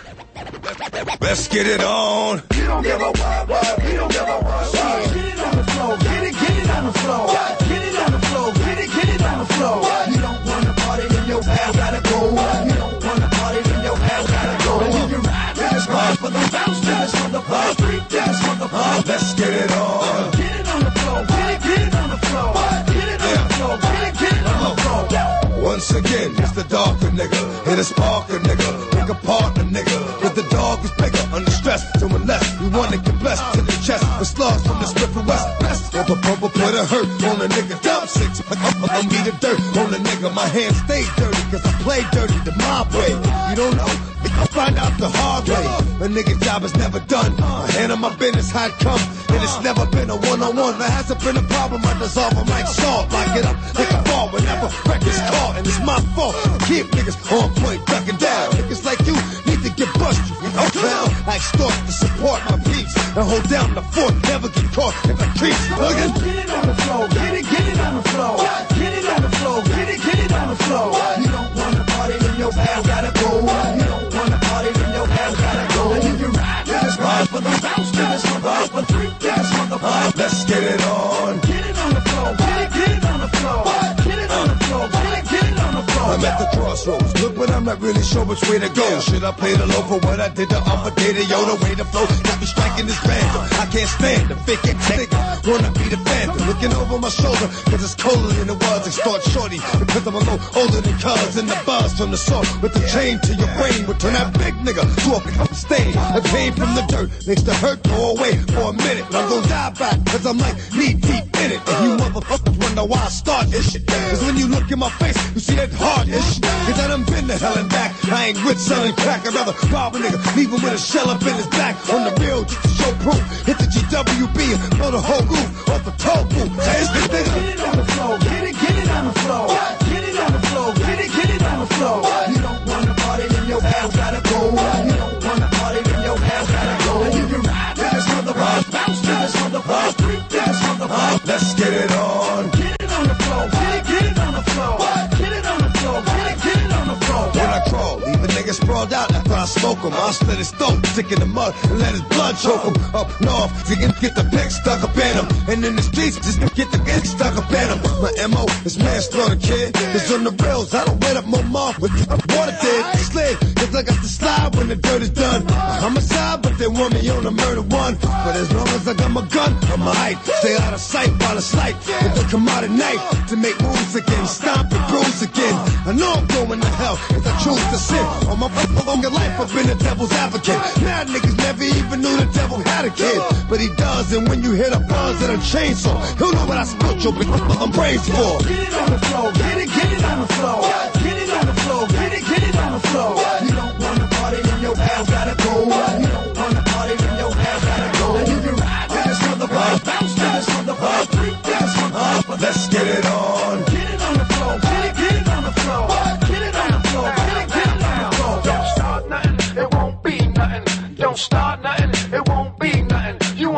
Let's get it on. You don't give a what, we don't give a what. Get it on the floor, get it on the floor. Get it on the floor, get it on the floor. You don't wanna party, then your ass gotta go. You don't wanna party, then your ass gotta go. And you can ride to this bar for the bounce, to this motherfucker, street dance motherfucker. Let's get it on. Get it on the floor, get it on the floor. Get it on the floor, get it on the floor. Once again, it's the darker nigga, hit a sparker nigga, pick a partner nigga. Cause the dog is bigger, under stress, doing less. We wanna get blessed to the chest, with slugs from the strip of west. Pump put a hurt on a nigga, dump six. I'm be the dirt on a nigga, my hands stay dirty, cause I play dirty the mob way. You don't know? I find out the hard way. A nigga job is never done. I handle my business how it come, and it's never been a one-on-one. There hasn't been a problem, I dissolve them like salt. Lock it up like a ball whenever records caught, and it's my fault. I keep niggas on point, ducking down. Niggas like you need to get busted. You know, clown. I extort to support my peeps and hold down the fort. Never get caught if I creep. Get it on the floor, get it on the floor. Get it on the floor, get it on the floor. You don't wanna party, then your ass gotta go. You don't wanna party, then your ass gotta go. And you can ride to this bar for the bounce, to this motherfucker, street dance motherfucker. Let's get it on. Get it on the floor, get it on the floor. Get it on the floor, get it on the floor. I'm at the crossroads, look, but I'm not really sure which way to go. Should I play the low for what I did the other day? Yo, the way to flow got me striking this random. I can't stand the fake it, nigga. Wanna be the phantom, looking over my shoulder, cause it's colder than it was. Extort shorty, because I'm a little older than cuz. And the buzz from the salt with the chain to your brain would turn that big nigga to a stain. I came from the dirt, makes the hurt go away for a minute. But I'm gonna die back, cause I'm like knee deep in it. And you motherfuckers wonder why I start this shit. Cause when you look in my face, you see that hard ish. Cause I done been to hell and back. I ain't with selling crack, I'd rather rob a nigga, leave him with a shell up in his back. On the real, just to show proof. Hit the GWB and blow the whole roof off the toll booth. Say it's the nigga. Get it on the floor, get it on the floor. Get it on the floor, get it on the floor. You don't wanna party, then your ass gotta go. You don't wanna party, then your ass gotta go. And you can ride to this motherfucker, bounce to this motherfucker, street dance motherfucker. Let's get it on. Get it on the floor, get it on the floor. Get it on the floor, get it on the floor. When I crawl, leave a nigga sprawled out after I smoke him. I'll slit his throat, stick in the mud, and let his blood choke him. Up north, you can get the pick stuck up in him. And in the streets, just get the pick stuck up in him. My M.O. is manslaughter, kid. It's on the rails, I don't wet up my mouth with water did. Slid, cause I got to slide when the dirt is done. I'm a side, but they want me on a murder one. But as long as I got my gun, I'm a hype. Stay out of sight while it's light. If they come out at night to make moves again, stomp and bruise again. I know I'm going to hell if I choose to sin. On my longer life, I've been a devil's advocate. Mad niggas never even knew the devil had a kid. But he does, and when you hear the buzz of a chainsaw, he'll know what I spilled your brains for. Get it on the floor, get it on the floor. Get it on the floor, get it on the floor. You don't wanna party, then your ass gotta go. You don't wanna party, then your ass gotta go. And you can ride to this motherfucker, bounce to this motherfucker, freak dance motherfucker. Let's get it on. Get it on the floor, get it on the floor. Get it on the floor, get it on the floor. Don't start nothing, it won't be nothing. Don't start nothing, it won't be nothing. You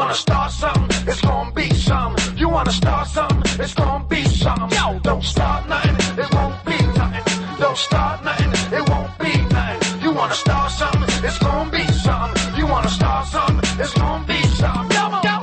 start nothing, it won't be nothing. You wanna start something, it's gonna be something. You wanna start something, it's gonna be something. Come on. Go.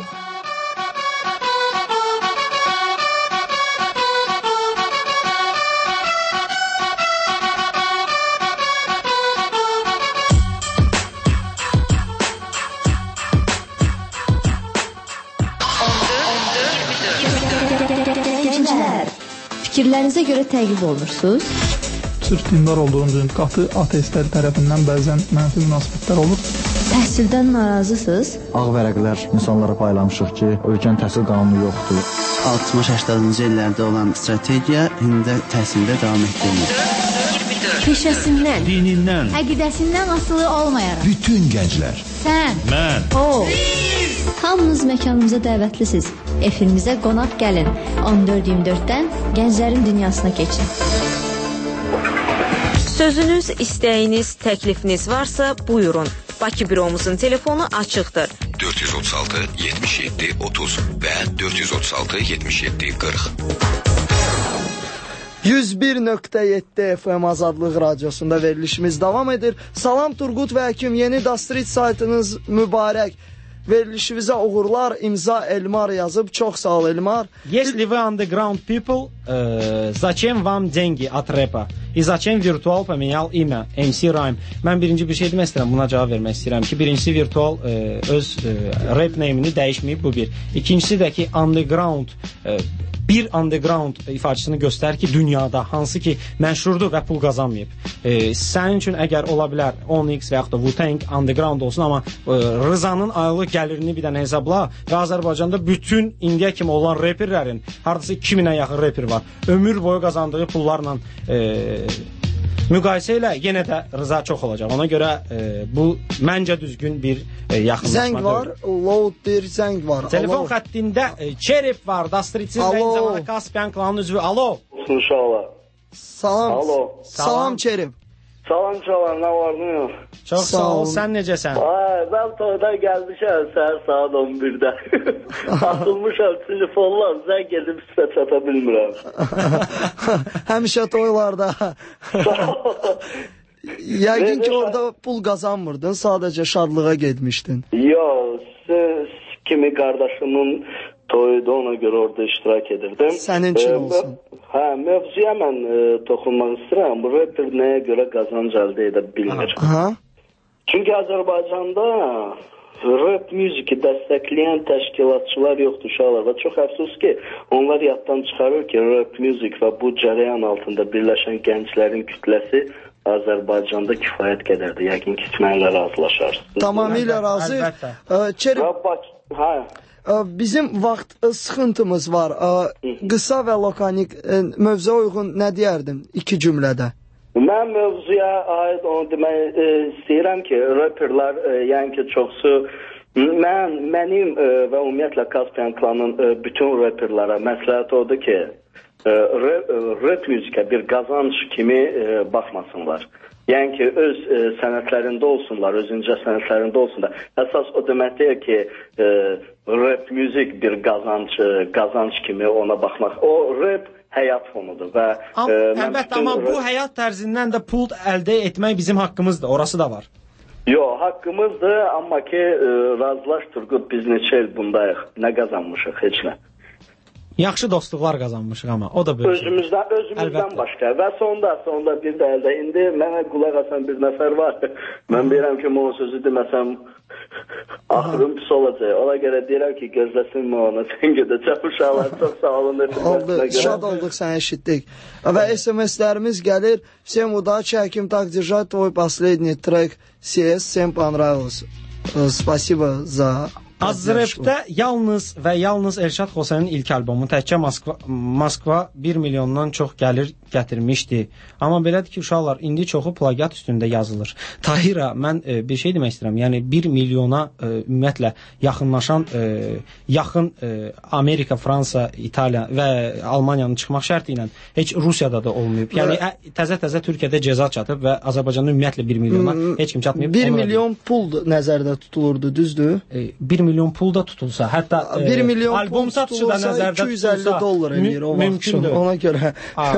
Fikirlərinizə görə təqib olunursunuz? Sırf dindar olduğunuz qatı ateistlər tərəfindən bəzən mənfi münasibətlər olur. Təhsildən narazısınız? Ağ vərəqlər insanlara paylamışıq ki, ölkənin təhsil qanunu yoxdur. 60-80-cı illərdə olan strategiya indi də təhsildə davam etdirilir. Peşəsindən, dinindən, əqidəsindən asılı olmayaraq. Bütün gənclər. Sən, mən, o. Hamınız məkanımıza dəvətlisiniz. Efimizə qonaq gəlin. 14-24-dən gənclərin dünyasına keçin. Sözünüz, istəyiniz, təklifiniz varsa buyurun. Bakı büromuzun telefonu açıqdır. 436 77 30 və 436 77 40. 101.7 FM Azadlıq Radiosunda verilişimiz davam edir. Salam Turgut və Həkim, yeni Dastrit saytınız mübarək. Verilişimizə uğurlar, imza Elmar yazıb. Çox sağ ol Elmar. Если вы underground people, зачем вам деньги от рэпа? И зачем Virtual поменял имя MC Rhyme? Mən birinci bir şey demək istəyirəm, buna cavab vermək istəyirəm ki, birincisi Virtual öz rap name-ini dəyişməyib, bu bir. İkincisi də ki, underground bir underground ifaçısını göstərir ki, dünyada hansı ki məşhurdur və pul qazanmayıb. Sənin üçün əgər ola bilər 10x və yaxud da Wu-Tang underground olsun, amma Rızanın aylıq gəlirini bir dənə hesabla və Azərbaycanda bütün indiyə kimi olan reperlərin hardasa 2000-ə yaxın reper var. Ömür boyu qazandığı pullarla müqayisə ilə yenə də Rıza çox olacaq. Ona görə bu məncə düzgün bir yaxınlaşmadır. Zəng var, load bir zəng var. Telefon xəttində Çerep var, Dastritsiz və eyni zamanda Kaspian klanının üzvü. Alo. İnşallah. Salam. Alo. Salam Çerep. Salam çalan, nə var, nə yox? Çox sağ ol, sən necəsən? Mən toydan gəlmişəm səhər saat 11-də. Atılmışam telefonlar, zəng edib sizə çata bilmirəm. Həmişə toylarda. Yəqin ki, orada pul qazanmırdın, sadəcə şadlığa getmişdin. Yox, siz kimi qardaşımın toyda, ona görə orada iştirak edirdim. Sənin üçün olsun. Hə, mövzuya mən toxunmaq istəyirəm. Bu rapper nəyə görə qazanc əldə edə bilmir? Çünki Azərbaycanda rap müziki dəstəkləyən təşkilatçılar yoxdur uşaqlar və çox əfsus ki, onlar yaddan çıxarır ki, rap müzik və bu cərəyan altında birləşən gənclərin kütləsi Azərbaycanda kifayət qədərdir. Yəqin ki, mənlə razılaşarsınız. Tamamilə razı. Hə. Bizim vaxt sıxıntımız var. Qısa və lokanik mövzuya uyğun nə deyərdin iki cümlədə? Mən mövzuya aid onu demək istəyirəm ki, rapperlər, yəni ki, çoxsu mənim və ümumiyyətlə Kaspian klanının bütün rapperlərə məsləhət odur ki, rap müzikə bir qazanc kimi baxmasınlar. Yəni ki, öz sənətlərində olsunlar, öz incə sənətlərində olsunlar. Əsas o demək deyil ki, rap müzik bir qazanc kimi ona baxmaq. O rap həyat fonudur və əlbəttə, amma bu həyat tərzindən də pul əldə etmək bizim haqqımızdır, orası da var. Yox, haqqımızdır, amma ki, razılaş Turgut, biz neçə il bundayıq, nə qazanmışıq, heç nə. Yaxşı dostluqlar qazanmışıq, amma o da böyük. Özümüzdən başqa və sonda bir də əldə indi mənə qulaq asan bir nəfər var. Mən bilirəm ki, o sözü deməsəm axırım pis olacaq. Ona görə deyirəm ki, gözləsin ona sən gedəcək uşaqlar. Çox sağ olun. Oldu, şad olduq səni eşitdik. Və SMS-lərimiz gəlir. Всем удачи, Аким, так держать. Твой последний трек CS всем понравился. Спасибо за Azrepdə yalnız Elşad Xosenin ilk albomu təkcə Moskva 1 milyondan çox gəlir gətirmişdi. Amma belədir ki, uşaqlar, indi çoxu plagiat üstündə yazılır. Tahira, mən bir şey demək istəyirəm. Yəni 1 milyona ümumiyyətlə yaxınlaşan yaxın Amerika, Fransa, İtaliya və Almaniyanın çıxmaq şərti ilə heç Rusiyada da olmayıb. Yəni təzə Türkiyədə cəza çatıb və Azərbaycanda ümumiyyətlə 1 milyona heç kim çatmayıb. 1 milyon pul nəzərdə tutulurdu, düzdür? 1 milyon pul da tutulsa, hətta 1 milyon albom satışı da nəzərdə $250 eləyir o vaxt üçün. Ona görə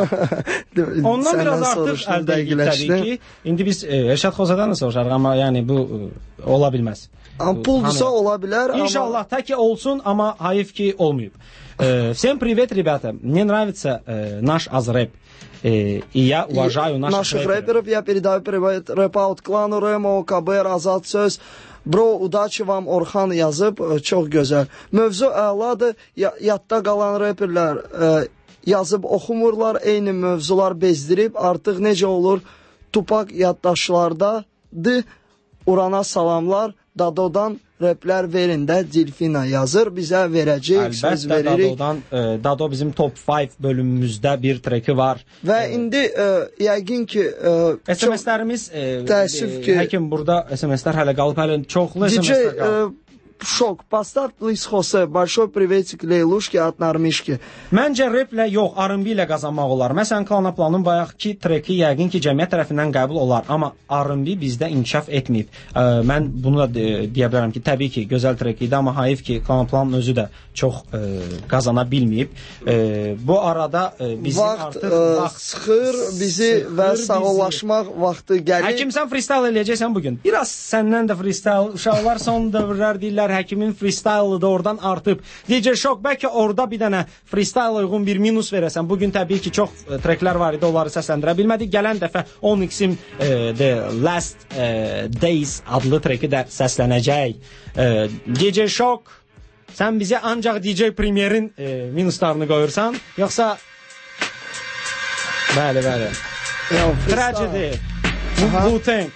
Ondan biraz artıq əldə etdik təbii ki. İndi biz Rəşad Xozadan da soruşarıq, amma yəni bu ola bilməz. Puldusa ola bilər. İnşallah так и olsun, amma hayıf ki olmayıb. Всем привет, ребята. Мне нравится наш азрэп. И я уважаю наших рэперов. Я передаю привет рэп-аут клану Remo, KBR, Azad Söz. Bro, udачи вам Orxan yazıb, çox gözəl. Mövzu əladır, yadda qalan рэperlər yazıb oxumurlar, eyni mövzular bezdirib, artıq necə olur, Tupac yaddaşlardadır, Urana salamlar, Dadodan replər verin də, Dilfina yazır, bizə verəcək, söz veririk. Əlbəttə, Dado bizim top 5 bölümümüzdə bir treki var. Və indi yəqin ki... SMS-lərimiz, təəssüf ki... Həkim, burada SMS-lər hələ qalıb, hələ çoxlu SMS-lər qalıb. Şok, поставь, Luis Jose, большой приветик Leyluşki, от Narmişki. Məncə replə yox, R&B ilə qazanmaq olar. Məsələn, Klanaplanın bayaqki treki yəqin ki, cəmiyyət tərəfindən qəbul olar. Amma R&B bizdə inkişaf etməyib. Mən bunu da deyə bilərəm ki, təbii ki, gözəl trek idi, amma hayıf ki, Klanaplanın özü də çox qazana bilməyib. Bu arada bizim artıq vaxt sıxır bizi və sağollaşmaq vaxtı gəlir. Həkim, sən freestyle eləyəcəksən bugün. Biraz səndən də freestyle, uşaqlar son dövrlər deyirlər, Həkimin freestyle da oradan artıb. DJ Shock, bəlkə orada bir dənə freestyle uyğun bir minus verəsən. Bugün təbii ki, çox treklər var idi, onları səsləndirə bilmədik. Gələn dəfə Onyx'in The Last Days adlı treki də səslənəcək. DJ Shock, sən bizə ancaq DJ Premier'in minuslarını qoyursan, yoxsa... Bəli. Tragedy, Wu-Tang.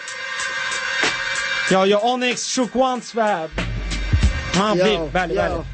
Yo, Onyx, Shook Once və... Bəli.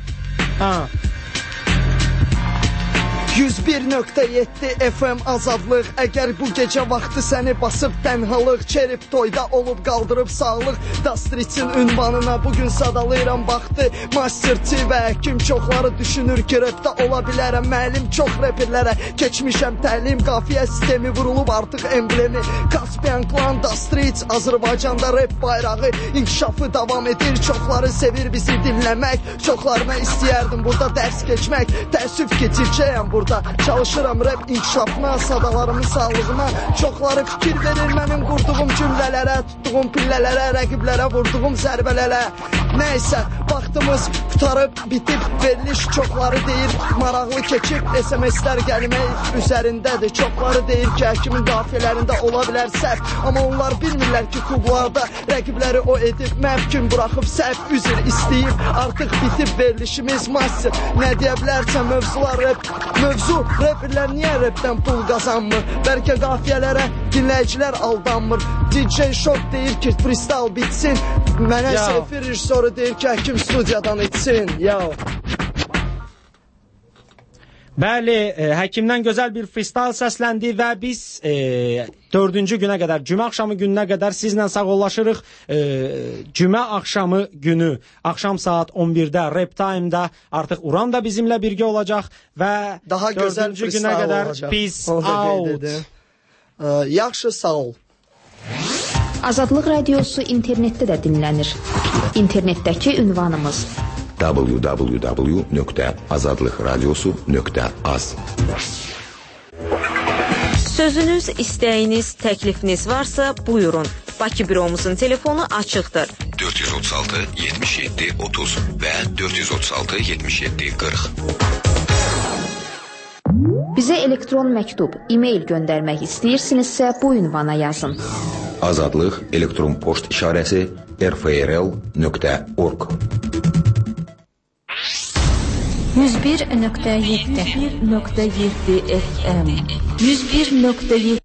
101.7 FM Azadlıq. Əgər bu gecə vaxtı səni basıb tənhalıq, Çerip toyda olub qaldırıb sağlıq, Dastriçin ünvanına bugün sadalayıram baxdı. Master T və Həkim çoxları düşünür ki, repdə ola bilərəm. Müəllim çox reperlərə keçmişəm təlim, qafiyə sistemi vurulub artıq emblemi. Kaspian Klan, Dastriç, Azərbaycanda rep bayrağı inkişafı davam edir. Çoxları sevir bizi dinləmək, çoxlarına istəyərdim burada dərs keçmək. Təəssüf ki, tirkəyəm burada. Çalışıram rap inkişafına, sadalarımın sağlığına. Çoxları fikir verir mənim qurduğum cümlələrə, tutduğum pillələrə, rəqiblərə vurduğum zərbələrə. Nəysə, vaxtımız qutarıb, bitib, veriliş çoxları deyir, maraqlı keçib, SMS-lər gəlmək üzərindədir. Çoxları deyir ki, Həkimin qafiyələrində ola bilər səhv, amma onlar bilmirlər ki, klublarda rəqibləri o edib, məhkum buraxıb səhv, üzr istəyib, artıq bitib verilişimiz massiv. Nə deyə bilərsə mövzular rap, mövzu reperlər niyə repdən pul qazanmır? Bəlkə qafiyələrə dinləyicilər aldanmır. DJ Shock deyir ki, freestyle bitsin, mənə efir rejissoru deyir ki, Həkim studiyadan içsin. Bəli, Həkimdən gözəl bir freestyle səsləndi və biz 4-cü günə qədər, cümə axşamı gününə qədər sizlə sağollaşırıq. Cümə axşamı günü, axşam saat 11-də Rap Time-da artıq Uran da bizimlə birgə olacaq və daha gözəl 4-cü günə qədər peace out. Yaxşı, sağ ol. Azadlıq radiosu internetdə də dinlənir. İnternetdəki ünvanımız www.azadlıqradiosu.az. Sözünüz, istəyiniz, təklifiniz varsa buyurun. Bakı büromuzun telefonu açıqdır. 436 77 30 və 436 77 40. Bizə elektron məktub, e-mail göndərmək istəyirsinizsə bu ünvana yazın. Azadlıq elektron poçt işarəsi rfrl.org. 101.7 FM 101.7